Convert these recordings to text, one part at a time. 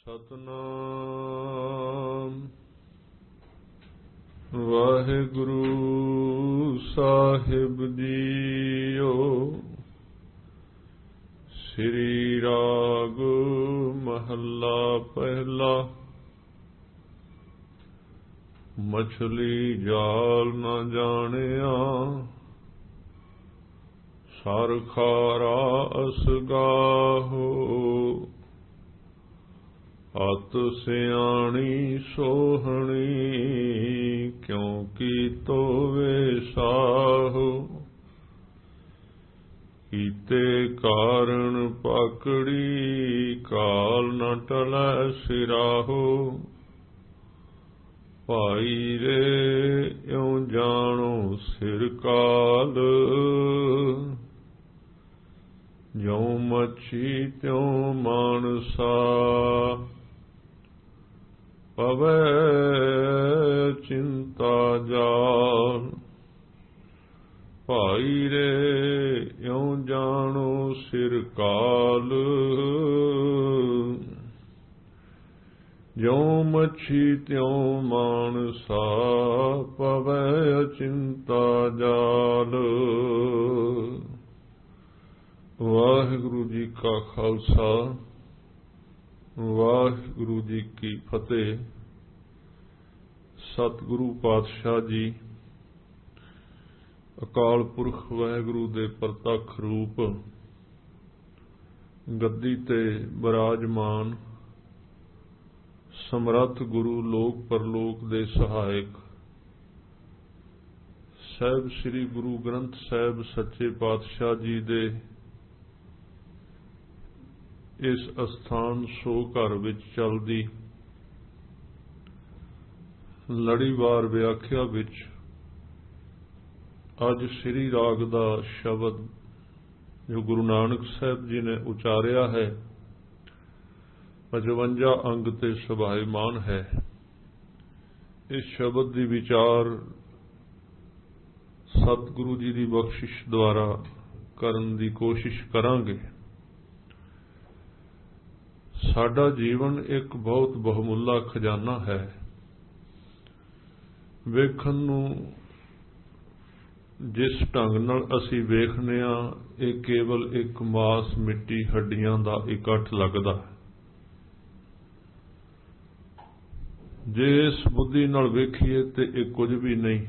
ਸਤਨਾਮ ਵਾਹਿਗੁਰੂ ਸਾਹਿਬ ਜੀਓ। ਸ੍ਰੀ ਰਾਗ ਮਹੱਲਾ ਪਹਿਲਾ। ਮਛਲੀ ਜਾਲ ਨਾ ਜਾਣਿਆ, ਸਰ ਖਾਰਾ ਅਸਗਾਹੋ। ਅਤ ਸਿਆਣੀ ਸੋਹਣੀ, ਕਿਉਂਕਿ ਤੋਵੇ ਸਾਹੋ। ਕੀਤੇ ਕਾਰਨ ਪਕੜੀ, ਕਾਲ ਨ ਟਲੈ ਸਿਰਾਹੋ। ਭਾਈ ਰੇ ਇਉ ਜਾਣੋ ਸਿਰ ਕਾਲ, ਜਿਉ ਮੱਛੀ ਤਿਉ ਮਾਨਸਾ। ਪਵੈ ਚਿੰਤਾ ਜਾਲ, ਭਾਈ ਰੇ ਇਉ ਜਾਣੋ ਸਿਰ ਕਾਲ। ਜਿਉ ਮੱਛੀ ਤਿਉ ਮਾਨਸਾ, ਪਵੈ ਚਿੰਤਾ ਜਾਲ। ਵਾਹਿਗੁਰੂ ਜੀ ਕਾ ਖਾਲਸਾ, ਵਾਹਿਗੁਰੂ ਜੀ ਕੀ ਫਤਿਹ। ਸਤਿਗੁਰੂ ਪਾਤਸ਼ਾਹ ਜੀ ਅਕਾਲ ਪੁਰਖ ਵਾਹਿਗੁਰੂ ਦੇ ਪ੍ਰਤੱਖ ਰੂਪ, ਗੱਦੀ ਤੇ ਬਿਰਾਜਮਾਨ ਸਮਰੱਥ ਗੁਰੂ, ਲੋਕ ਪਰਲੋਕ ਦੇ ਸਹਾਇਕ ਸਾਹਿਬ ਸ੍ਰੀ ਗੁਰੂ ਗ੍ਰੰਥ ਸਾਹਿਬ ਸੱਚੇ ਪਾਤਸ਼ਾਹ ਜੀ ਦੇ ਇਸ ਅਸਥਾਨ ਸੋ ਘਰ ਵਿੱਚ ਚੱਲਦੀ ਲੜੀਵਾਰ ਵਿਆਖਿਆ ਵਿੱਚ ਅੱਜ ਸ੍ਰੀ ਰਾਗ ਦਾ ਸ਼ਬਦ ਜੋ ਗੁਰੂ ਨਾਨਕ ਸਾਹਿਬ ਜੀ ਨੇ ਉਚਾਰਿਆ ਹੈ 55 ਅੰਗ ਤੇ ਸੁਭਾਇਮਾਨ ਹੈ। ਇਸ ਸ਼ਬਦ ਦੀ ਵਿਚਾਰ ਸਤਿਗੁਰੂ ਜੀ ਦੀ ਬਖਸ਼ਿਸ਼ ਦੁਆਰਾ ਕਰਨ ਦੀ ਕੋਸ਼ਿਸ਼ ਕਰਾਂਗੇ। ਸਾਡਾ ਜੀਵਨ ਇੱਕ ਬਹੁਤ ਬਹੁਮੁੱਲਾ ਖਜ਼ਾਨਾ ਹੈ। ਵੇਖਣ ਨੂੰ ਜਿਸ ਢੰਗ ਨਾਲ ਅਸੀਂ ਵੇਖਦੇ ਹਾਂ, ਇਹ ਕੇਵਲ ਇੱਕ ਮਾਸ ਮਿੱਟੀ ਹੱਡੀਆਂ ਦਾ ਇਕੱਠ ਲੱਗਦਾ ਹੈ। ਜੇ ਇਸ ਬੁੱਧੀ ਨਾਲ ਵੇਖੀਏ ਤੇ ਇਹ ਕੁਝ ਵੀ ਨਹੀਂ।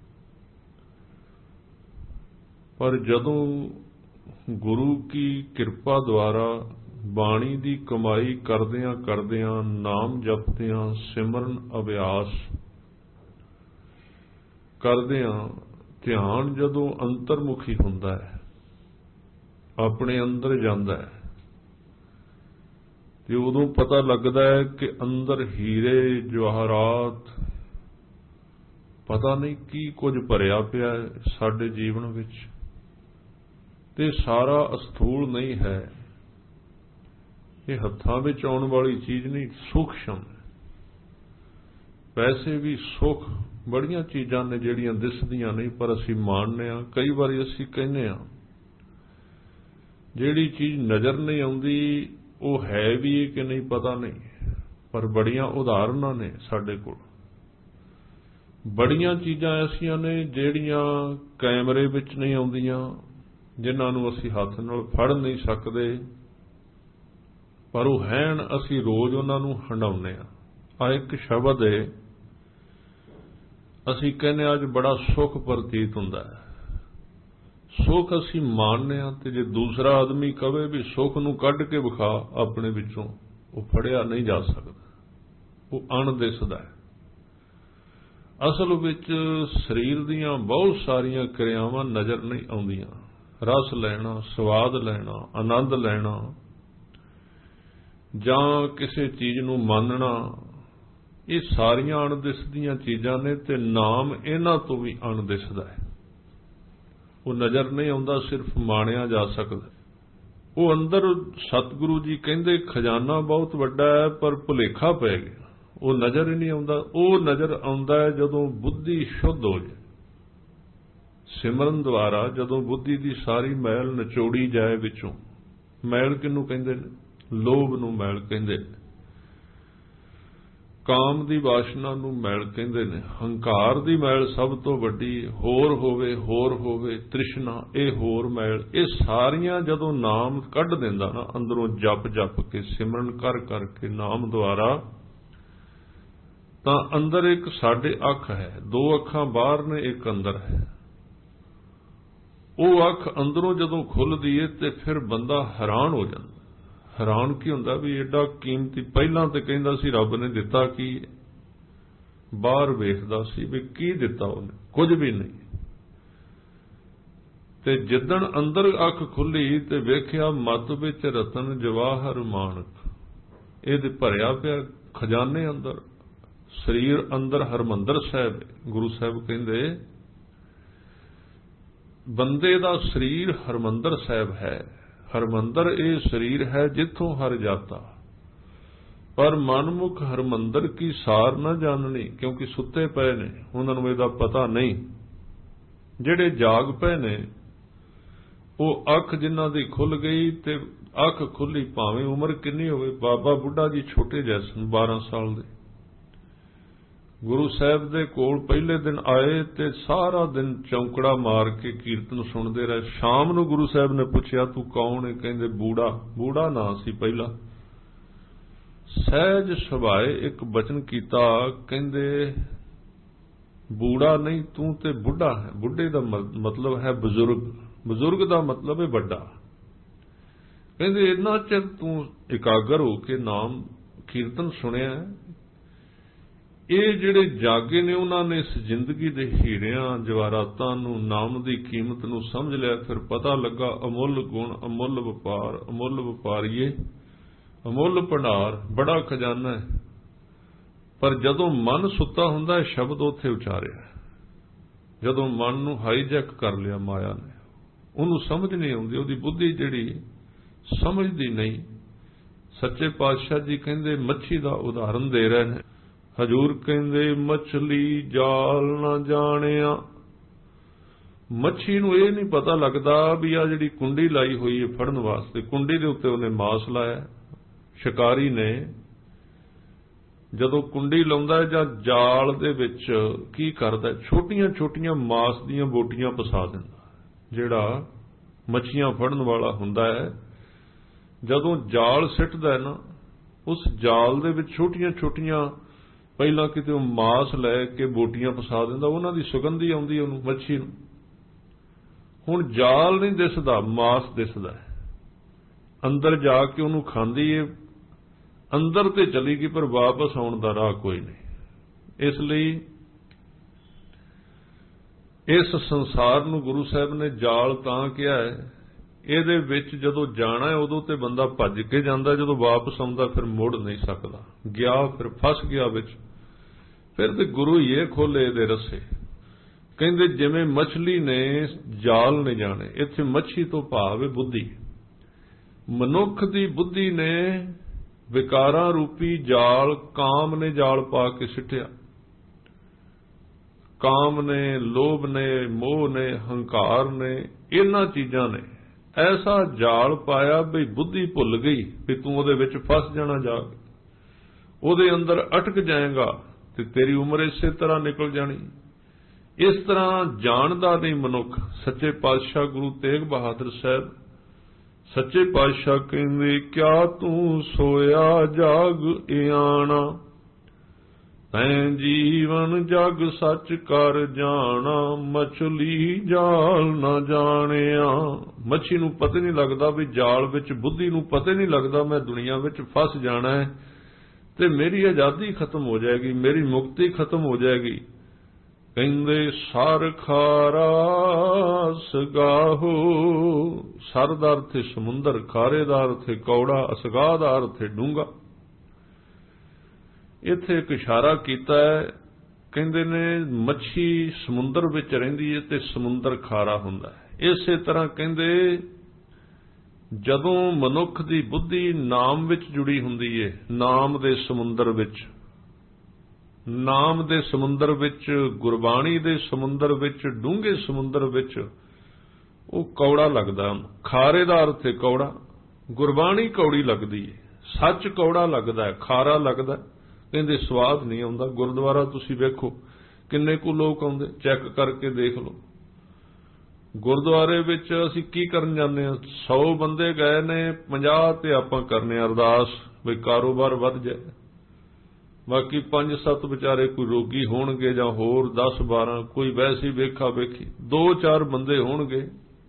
ਪਰ ਜਦੋਂ ਗੁਰੂ ਕੀ ਕਿਰਪਾ ਦੁਆਰਾ ਬਾਣੀ ਦੀ ਕਮਾਈ ਕਰਦਿਆਂ ਕਰਦਿਆਂ, ਨਾਮ ਜਪਦਿਆਂ, ਸਿਮਰਨ ਅਭਿਆਸ ਕਰਦਿਆਂ ਧਿਆਨ ਜਦੋਂ ਅੰਤਰਮੁਖੀ ਹੁੰਦਾ ਹੈ, ਆਪਣੇ ਅੰਦਰ ਜਾਂਦਾ ਹੈ, ਤੇ ਉਦੋਂ ਪਤਾ ਲੱਗਦਾ ਹੈ ਕਿ ਅੰਦਰ ਹੀਰੇ ਜਵਾਹਰਾਤ ਪਤਾ ਨਹੀਂ ਕੀ ਕੁਝ ਭਰਿਆ ਪਿਆ ਹੈ ਸਾਡੇ ਜੀਵਨ ਵਿੱਚ। ਤੇ ਸਾਰਾ ਅਸਥੂਲ ਨਹੀਂ ਹੈ, ਇਹ ਹੱਥਾਂ ਵਿੱਚ ਆਉਣ ਵਾਲੀ ਚੀਜ਼ ਨਹੀਂ, ਸੂਖਸ਼ਮ। ਪੈਸੇ ਵੀ ਸੁੱਖ, ਬੜੀਆਂ ਚੀਜ਼ਾਂ ਨੇ ਜਿਹੜੀਆਂ ਦਿਸਦੀਆਂ ਨਹੀਂ ਪਰ ਅਸੀਂ ਮਾਣਦੇ ਹਾਂ। ਕਈ ਵਾਰੀ ਅਸੀਂ ਕਹਿੰਦੇ ਹਾਂ ਜਿਹੜੀ ਚੀਜ਼ ਨਜ਼ਰ ਨਹੀਂ ਆਉਂਦੀ ਉਹ ਹੈ ਵੀ ਕਿ ਨਹੀਂ ਪਤਾ ਨਹੀਂ, ਪਰ ਬੜੀਆਂ ਉਦਾਹਰਨਾਂ ਨੇ ਸਾਡੇ ਕੋਲ। ਬੜੀਆਂ ਚੀਜ਼ਾਂ ਐਸੀਆਂ ਨੇ ਜਿਹੜੀਆਂ ਕੈਮਰੇ ਵਿੱਚ ਨਹੀਂ ਆਉਂਦੀਆਂ, ਜਿਨ੍ਹਾਂ ਨੂੰ ਅਸੀਂ ਹੱਥ ਨਾਲ ਫੜ ਨਹੀਂ ਸਕਦੇ, ਪਰ ਉਹ ਹੈਣ, ਅਸੀਂ ਰੋਜ਼ ਉਹਨਾਂ ਨੂੰ ਹੰਡਾਉਂਦੇ ਹਾਂ। ਆ ਇੱਕ ਸ਼ਬਦ ਹੈ, ਅਸੀਂ ਕਹਿੰਦੇ ਅੱਜ ਬੜਾ ਸੁੱਖ ਪ੍ਰਤੀਤ ਹੁੰਦਾ ਹੈ। ਸੁੱਖ ਅਸੀਂ ਮਾਣਦੇ ਹਾਂ, ਤੇ ਜੇ ਦੂਸਰਾ ਆਦਮੀ ਕਵੇ ਵੀ ਸੁੱਖ ਨੂੰ ਕੱਢ ਕੇ ਵਿਖਾ ਆਪਣੇ ਵਿੱਚੋਂ, ਉਹ ਫੜਿਆ ਨਹੀਂ ਜਾ ਸਕਦਾ, ਉਹ ਅਣਦਿਸਦਾ ਹੈ। ਅਸਲ ਵਿੱਚ ਸਰੀਰ ਦੀਆਂ ਬਹੁਤ ਸਾਰੀਆਂ ਕਿਰਿਆਵਾਂ ਨਜ਼ਰ ਨਹੀਂ ਆਉਂਦੀਆਂ। ਰਸ ਲੈਣਾ, ਸਵਾਦ ਲੈਣਾ, ਆਨੰਦ ਲੈਣਾ, ਜਾਂ ਕਿਸੇ ਚੀਜ਼ ਨੂੰ ਮੰਨਣਾ, ਇਹ ਸਾਰੀਆਂ ਅਣਦਿਸਦੀਆਂ ਚੀਜ਼ਾਂ ਨੇ। ਤੇ ਨਾਮ ਇਹਨਾਂ ਤੋਂ ਵੀ ਅਣਦਿਸਦਾ ਹੈ, ਉਹ ਨਜ਼ਰ ਨਹੀਂ ਆਉਂਦਾ, ਸਿਰਫ ਮਾਣਿਆ ਜਾ ਸਕਦਾ। ਉਹ ਅੰਦਰ ਸਤਿਗੁਰੂ ਜੀ ਕਹਿੰਦੇ ਖਜ਼ਾਨਾ ਬਹੁਤ ਵੱਡਾ ਹੈ, ਪਰ ਭੁਲੇਖਾ ਪੈ ਗਿਆ, ਉਹ ਨਜ਼ਰ ਹੀ ਨਹੀਂ ਆਉਂਦਾ। ਉਹ ਨਜ਼ਰ ਆਉਂਦਾ ਹੈ ਜਦੋਂ ਬੁੱਧੀ ਸ਼ੁੱਧ ਹੋ ਜਾਏ, ਸਿਮਰਨ ਦੁਆਰਾ ਜਦੋਂ ਬੁੱਧੀ ਦੀ ਸਾਰੀ ਮੈਲ ਨਿਚੋੜੀ ਜਾਏ ਵਿੱਚੋਂ। ਮੈਲ ਕਿਹਨੂੰ ਕਹਿੰਦੇ ਨੇ? ਲੋਭ ਨੂੰ ਮੈਲ ਕਹਿੰਦੇ ਨੇ। ਕਾਮ ਦੀ ਵਾਸ਼ਨਾ ਨੂੰ ਮੈਲ ਕਹਿੰਦੇ ਨੇ। ਹੰਕਾਰ ਦੀ ਮੈਲ ਸਭ ਤੋਂ ਵੱਡੀ, ਹੋਰ ਹੋਵੇ ਤ੍ਰਿਸ਼ਨਾ, ਇਹ ਹੋਰ ਮੈਲ। ਇਹ ਸਾਰੀਆਂ ਜਦੋਂ ਨਾਮ ਕੱਢ ਦਿੰਦਾ ਨਾ ਅੰਦਰੋਂ, ਜਪ ਕੇ ਸਿਮਰਨ ਕਰ ਕੇ ਨਾਮ ਦੁਆਰਾ, ਤਾਂ ਅੰਦਰ ਇੱਕ ਸਾਡੇ ਅੱਖ ਹੈ, ਦੋ ਅੱਖਾਂ ਬਾਹਰ ਨੇ, ਇੱਕ ਅੰਦਰ ਹੈ। ਉਹ ਅੱਖ ਅੰਦਰੋਂ ਜਦੋਂ ਖੁੱਲਦੀ ਹੈ ਤੇ ਫਿਰ ਬੰਦਾ ਹੈਰਾਨ ਹੋ ਜਾਂਦਾ। ਹੈਰਾਨ ਕੀ ਹੁੰਦਾ ਵੀ ਏਡਾ ਕੀਮਤੀ, ਪਹਿਲਾਂ ਤੇ ਕਹਿੰਦਾ ਸੀ ਰੱਬ ਨੇ ਦਿੱਤਾ ਕੀ, ਬਾਹਰ ਵੇਖਦਾ ਸੀ ਵੀ ਕੀ ਦਿੱਤਾ ਉਹਨੇ, ਕੁਝ ਵੀ ਨਹੀਂ। ਤੇ ਜਿੱਦਣ ਅੰਦਰ ਅੱਖ ਖੁੱਲੀ ਤੇ ਵੇਖਿਆ ਮੱਧ ਵਿੱਚ ਰਤਨ ਜਵਾਹਰ ਮਾਣਕ, ਇਹਦੇ ਭਰਿਆ ਪਿਆ ਖਜ਼ਾਨੇ ਅੰਦਰ, ਸਰੀਰ ਅੰਦਰ ਹਰਮੰਦਰ ਸਾਹਿਬ। ਗੁਰੂ ਸਾਹਿਬ ਕਹਿੰਦੇ ਬੰਦੇ ਦਾ ਸਰੀਰ ਹਰਮੰਦਰ ਸਾਹਿਬ ਹੈ। ਹਰਮੰਦਰ ਇਹ ਸਰੀਰ ਹੈ ਜਿੱਥੋਂ ਹਰ ਜਾਤਾ, ਪਰ ਮਨਮੁਖ ਹਰਮੰਦਰ ਕੀ ਸਾਰ ਨਾ ਜਾਣਨੀ, ਕਿਉਂਕਿ ਸੁੱਤੇ ਪਏ ਨੇ, ਉਹਨਾਂ ਨੂੰ ਇਹਦਾ ਪਤਾ ਨਹੀਂ। ਜਿਹੜੇ ਜਾਗ ਪਏ ਨੇ ਉਹ ਅੱਖ ਜਿਨ੍ਹਾਂ ਦੀ ਖੁੱਲ ਗਈ, ਤੇ ਅੱਖ ਖੁੱਲੀ ਭਾਵੇਂ ਉਮਰ ਕਿੰਨੀ ਹੋਵੇ। ਬਾਬਾ ਬੁੱਢਾ ਜੀ ਛੋਟੇ ਜਿਹੇ ਸਨ, 12 ਸਾਲ ਦੇ। ਗੁਰੂ ਸਾਹਿਬ ਦੇ ਕੋਲ ਪਹਿਲੇ ਦਿਨ ਆਏ ਤੇ ਸਾਰਾ ਦਿਨ ਚੌਂਕੜਾ ਮਾਰ ਕੇ ਕੀਰਤਨ ਸੁਣਦੇ ਰਹੇ। ਸ਼ਾਮ ਨੂੰ ਗੁਰੂ ਸਾਹਿਬ ਨੇ ਪੁੱਛਿਆ ਤੂੰ ਕੌਣ ਹੈ? ਕਹਿੰਦੇ ਬੂੜਾ ਨਾਂ ਸੀ ਪਹਿਲਾ। ਸਹਿਜ ਸੁਭਾਏ ਇੱਕ ਬਚਨ ਕੀਤਾ, ਕਹਿੰਦੇ ਬੂੜਾ ਨਹੀਂ ਤੂੰ ਤੇ ਬੁੱਢਾ ਹੈ। ਬੁੱਢੇ ਦਾ ਮਤਲਬ ਹੈ ਬਜ਼ੁਰਗ ਦਾ ਮਤਲਬ ਹੈ ਵੱਡਾ। ਕਹਿੰਦੇ ਇੰਨਾ ਚਿਰ ਤੂੰ ਇਕਾਗਰ ਹੋ ਕੇ ਨਾਮ ਕੀਰਤਨ ਸੁਣਿਆ। ਇਹ ਜਿਹੜੇ ਜਾਗੇ ਨੇ ਉਹਨਾਂ ਨੇ ਇਸ ਜ਼ਿੰਦਗੀ ਦੇ ਹੀਰਿਆਂ ਜਵਾਹਰਾਤਾਂ ਨੂੰ, ਨਾਮ ਦੀ ਕੀਮਤ ਨੂੰ ਸਮਝ ਲਿਆ। ਫਿਰ ਪਤਾ ਲੱਗਾ ਅਮੁੱਲ ਗੁਣ, ਅਮੁੱਲ ਵਪਾਰ, ਅਮੁੱਲ ਵਪਾਰੀਏ, ਅਮੁੱਲ ਭੰਡਾਰ, ਬੜਾ ਖਜ਼ਾਨਾ ਹੈ। ਪਰ ਜਦੋਂ ਮਨ ਸੁੱਤਾ ਹੁੰਦਾ ਸ਼ਬਦ ਉੱਥੇ ਉਚਾਰਿਆ। ਜਦੋਂ ਮਨ ਨੂੰ ਹਾਈਜੈਕ ਕਰ ਲਿਆ ਮਾਇਆ ਨੇ, ਉਹਨੂੰ ਸਮਝ ਨਹੀਂ ਆਉਂਦੀ, ਉਹਦੀ ਬੁੱਧੀ ਜਿਹੜੀ ਸਮਝਦੀ ਨਹੀਂ। ਸੱਚੇ ਪਾਤਸ਼ਾਹ ਜੀ ਕਹਿੰਦੇ ਮੱਛੀ ਦਾ ਉਦਾਹਰਨ ਦੇ ਰਹੇ ਨੇ। ਹਜੂਰ ਕਹਿੰਦੇ ਮਛਲੀ ਜਾਲ ਨਾ ਜਾਣਿਆ। ਮੱਛੀ ਨੂੰ ਇਹ ਨਹੀਂ ਪਤਾ ਲੱਗਦਾ ਵੀ ਆ ਜਿਹੜੀ ਕੁੰਡੀ ਲਾਈ ਹੋਈ ਹੈ ਫੜਨ ਵਾਸਤੇ, ਕੁੰਡੀ ਦੇ ਉੱਤੇ ਉਹਨੇ ਮਾਸ ਲਾਇਆ। ਸ਼ਿਕਾਰੀ ਨੇ ਜਦੋਂ ਕੁੰਡੀ ਲਾਉਂਦਾ ਜਾਂ ਜਾਲ ਦੇ ਵਿੱਚ ਕੀ ਕਰਦਾ, ਛੋਟੀਆਂ ਛੋਟੀਆਂ ਮਾਸ ਦੀਆਂ ਬੋਟੀਆਂ ਫਸਾ ਦਿੰਦਾ। ਜਿਹੜਾ ਮੱਛੀਆਂ ਫੜਨ ਵਾਲਾ ਹੁੰਦਾ ਹੈ, ਜਦੋਂ ਜਾਲ ਸਿੱਟਦਾ ਹੈ ਨਾ, ਉਸ ਜਾਲ ਦੇ ਵਿੱਚ ਛੋਟੀਆਂ ਛੋਟੀਆਂ ਪਹਿਲਾਂ ਕਿਤੇ ਉਹ ਮਾਸ ਲੈ ਕੇ ਬੋਟੀਆਂ ਫਸਾ ਦਿੰਦਾ। ਉਹਨਾਂ ਦੀ ਸੁਗੰਧੀ ਆਉਂਦੀ ਉਹਨੂੰ, ਮੱਛੀ ਨੂੰ। ਹੁਣ ਜਾਲ ਨਹੀਂ ਦਿਸਦਾ, ਮਾਸ ਦਿਸਦਾ ਹੈ। ਅੰਦਰ ਜਾ ਕੇ ਉਹਨੂੰ ਖਾਂਦੀ ਏ, ਅੰਦਰ ਤੇ ਚਲੀ ਗਈ, ਪਰ ਵਾਪਸ ਆਉਣ ਦਾ ਰਾਹ ਕੋਈ ਨਹੀਂ। ਇਸ ਲਈ ਇਸ ਸੰਸਾਰ ਨੂੰ ਗੁਰੂ ਸਾਹਿਬ ਨੇ ਜਾਲ ਤਾਂ ਕਿਹਾ ਹੈ। ਇਹਦੇ ਵਿੱਚ ਜਦੋਂ ਜਾਣਾ ਹੈ ਉਦੋਂ ਤੇ ਬੰਦਾ ਭੱਜ ਕੇ ਜਾਂਦਾ, ਜਦੋਂ ਵਾਪਸ ਆਉਂਦਾ ਫਿਰ ਮੁੜ ਨਹੀਂ ਸਕਦਾ। ਗਿਆ ਫਿਰ ਫਸ ਗਿਆ ਵਿੱਚ, ਫਿਰ ਤੇ ਗੁਰੂ ਹੀ ਇਹ ਖੋਲੇ ਇਹਦੇ ਰੱਸੇ। ਕਹਿੰਦੇ ਜਿਵੇਂ ਮਛਲੀ ਨੇ ਜਾਲ ਨਹੀਂ ਜਾਣੇ, ਇੱਥੇ ਮੱਛੀ ਤੋਂ ਭਾਵ ਹੈ ਬੁੱਧੀ। ਮਨੁੱਖ ਦੀ ਬੁੱਧੀ ਨੇ ਵਿਕਾਰਾਂ ਰੂਪੀ ਜਾਲ, ਕਾਮ ਨੇ ਜਾਲ ਪਾ ਕੇ ਸਿੱਟਿਆ। ਕਾਮ ਨੇ, ਲੋਭ ਨੇ, ਮੋਹ ਨੇ, ਹੰਕਾਰ ਨੇ, ਇਹਨਾਂ ਚੀਜ਼ਾਂ ਨੇ ਐਸਾ ਜਾਲ ਪਾਇਆ ਵੀ ਬੁੱਧੀ ਭੁੱਲ ਗਈ ਵੀ ਤੂੰ ਉਹਦੇ ਵਿੱਚ ਫਸ ਜਾਣਾ, ਜਾ ਕੇ ਉਹਦੇ ਅੰਦਰ ਅਟਕ ਜਾਏਗਾ ਤੇ ਤੇਰੀ ਉਮਰ ਇਸੇ ਤਰ੍ਹਾਂ ਨਿਕਲ ਜਾਣੀ। ਇਸ ਤਰ੍ਹਾਂ ਜਾਣਦਾ ਨਹੀਂ ਮਨੁੱਖ। ਸੱਚੇ ਪਾਤਸ਼ਾਹ ਗੁਰੂ ਤੇਗ ਬਹਾਦਰ ਸਾਹਿਬ, ਸੱਚੇ ਪਾਤਸ਼ਾਹ ਕਹਿੰਦੇ ਕਿਆ ਤੂੰ ਸੋਇਆ ਜਾਗ ਇਆਣਾ, ਤੈਂ ਜੀਵਨ ਜਗ ਸੱਚ ਕਰ ਜਾਣਾ, ਮਛਲੀ ਜਾਲ ਨਾ ਜਾਣਿਆ। ਮੱਛੀ ਨੂੰ ਪਤਾ ਨਹੀਂ ਲੱਗਦਾ ਵੀ ਜਾਲ ਵਿੱਚ, ਬੁੱਧੀ ਨੂੰ ਪਤਾ ਨਹੀਂ ਲੱਗਦਾ ਮੈਂ ਦੁਨੀਆ ਵਿੱਚ ਫਸ ਜਾਣਾ ਹੈ ਤੇ ਮੇਰੀ ਆਜ਼ਾਦੀ ਖਤਮ ਹੋ ਜਾਏਗੀ, ਮੇਰੀ ਮੁਕਤੀ ਖਤਮ ਹੋ ਜਾਏਗੀ। ਕਹਿੰਦੇ ਸਰ ਖਾਰਾ ਸਗਾਹੋ, ਸਰ ਦਾ ਅਰਥ ਹੈ ਸਮੁੰਦਰ, ਖਾਰੇ ਦਾ ਅਰਥ ਹੈ ਕੌੜਾ, ਅਸਗਾਹ ਦਾ ਅਰਥ ਹੈ ਡੂੰਘਾ। ਇੱਥੇ ਇੱਕ ਇਸ਼ਾਰਾ ਕੀਤਾ ਹੈ। ਕਹਿੰਦੇ ਨੇ ਮੱਛੀ ਸਮੁੰਦਰ ਵਿੱਚ ਰਹਿੰਦੀ ਹੈ ਤੇ ਸਮੁੰਦਰ ਖਾਰਾ ਹੁੰਦਾ ਹੈ। ਇਸੇ ਤਰ੍ਹਾਂ ਕਹਿੰਦੇ ਜਦੋਂ ਮਨੁੱਖ ਦੀ ਬੁੱਧੀ ਨਾਮ ਵਿੱਚ ਜੁੜੀ ਹੁੰਦੀ ਹੈ, ਨਾਮ ਦੇ ਸਮੁੰਦਰ ਵਿੱਚ, ਨਾਮ ਦੇ ਸਮੁੰਦਰ ਵਿੱਚ, ਗੁਰਬਾਣੀ ਦੇ ਸਮੁੰਦਰ ਵਿੱਚ, ਡੂੰਘੇ ਸਮੁੰਦਰ ਵਿੱਚ, ਉਹ ਕੌੜਾ ਲੱਗਦਾ। ਖਾਰੇ ਦਾ ਅਰਥ ਹੈ ਕੌੜਾ। ਗੁਰਬਾਣੀ ਕੌੜੀ ਲੱਗਦੀ ਹੈ, ਸੱਚ ਕੌੜਾ ਲੱਗਦਾ ਹੈ, ਖਾਰਾ ਲੱਗਦਾ। ਕਹਿੰਦੇ ਸਵਾਦ ਨਹੀਂ ਆਉਂਦਾ। ਗੁਰਦੁਆਰਾ ਤੁਸੀਂ ਵੇਖੋ ਕਿੰਨੇ ਕੁ ਲੋਕ ਆਉਂਦੇ, ਚੈੱਕ ਕਰਕੇ ਦੇਖ ਲਓ। ਗੁਰਦੁਆਰੇ ਵਿੱਚ ਅਸੀਂ ਕੀ ਕਰਨ ਜਾਂਦੇ ਹਾਂ? 100 ਬੰਦੇ ਗਏ ਨੇ, 50 ਤੇ ਆਪਾਂ ਕਰਨੇ ਅਰਦਾਸ ਵੀ ਕਾਰੋਬਾਰ ਵੱਧ ਜਾਏ। ਬਾਕੀ 5-7 ਵਿਚਾਰੇ ਕੋਈ ਰੋਗੀ ਹੋਣਗੇ ਜਾਂ ਹੋਰ 10-12 ਕੋਈ ਵੈਸੀ ਵੇਖਾ ਵੇਖੀ 2-4 ਬੰਦੇ ਹੋਣਗੇ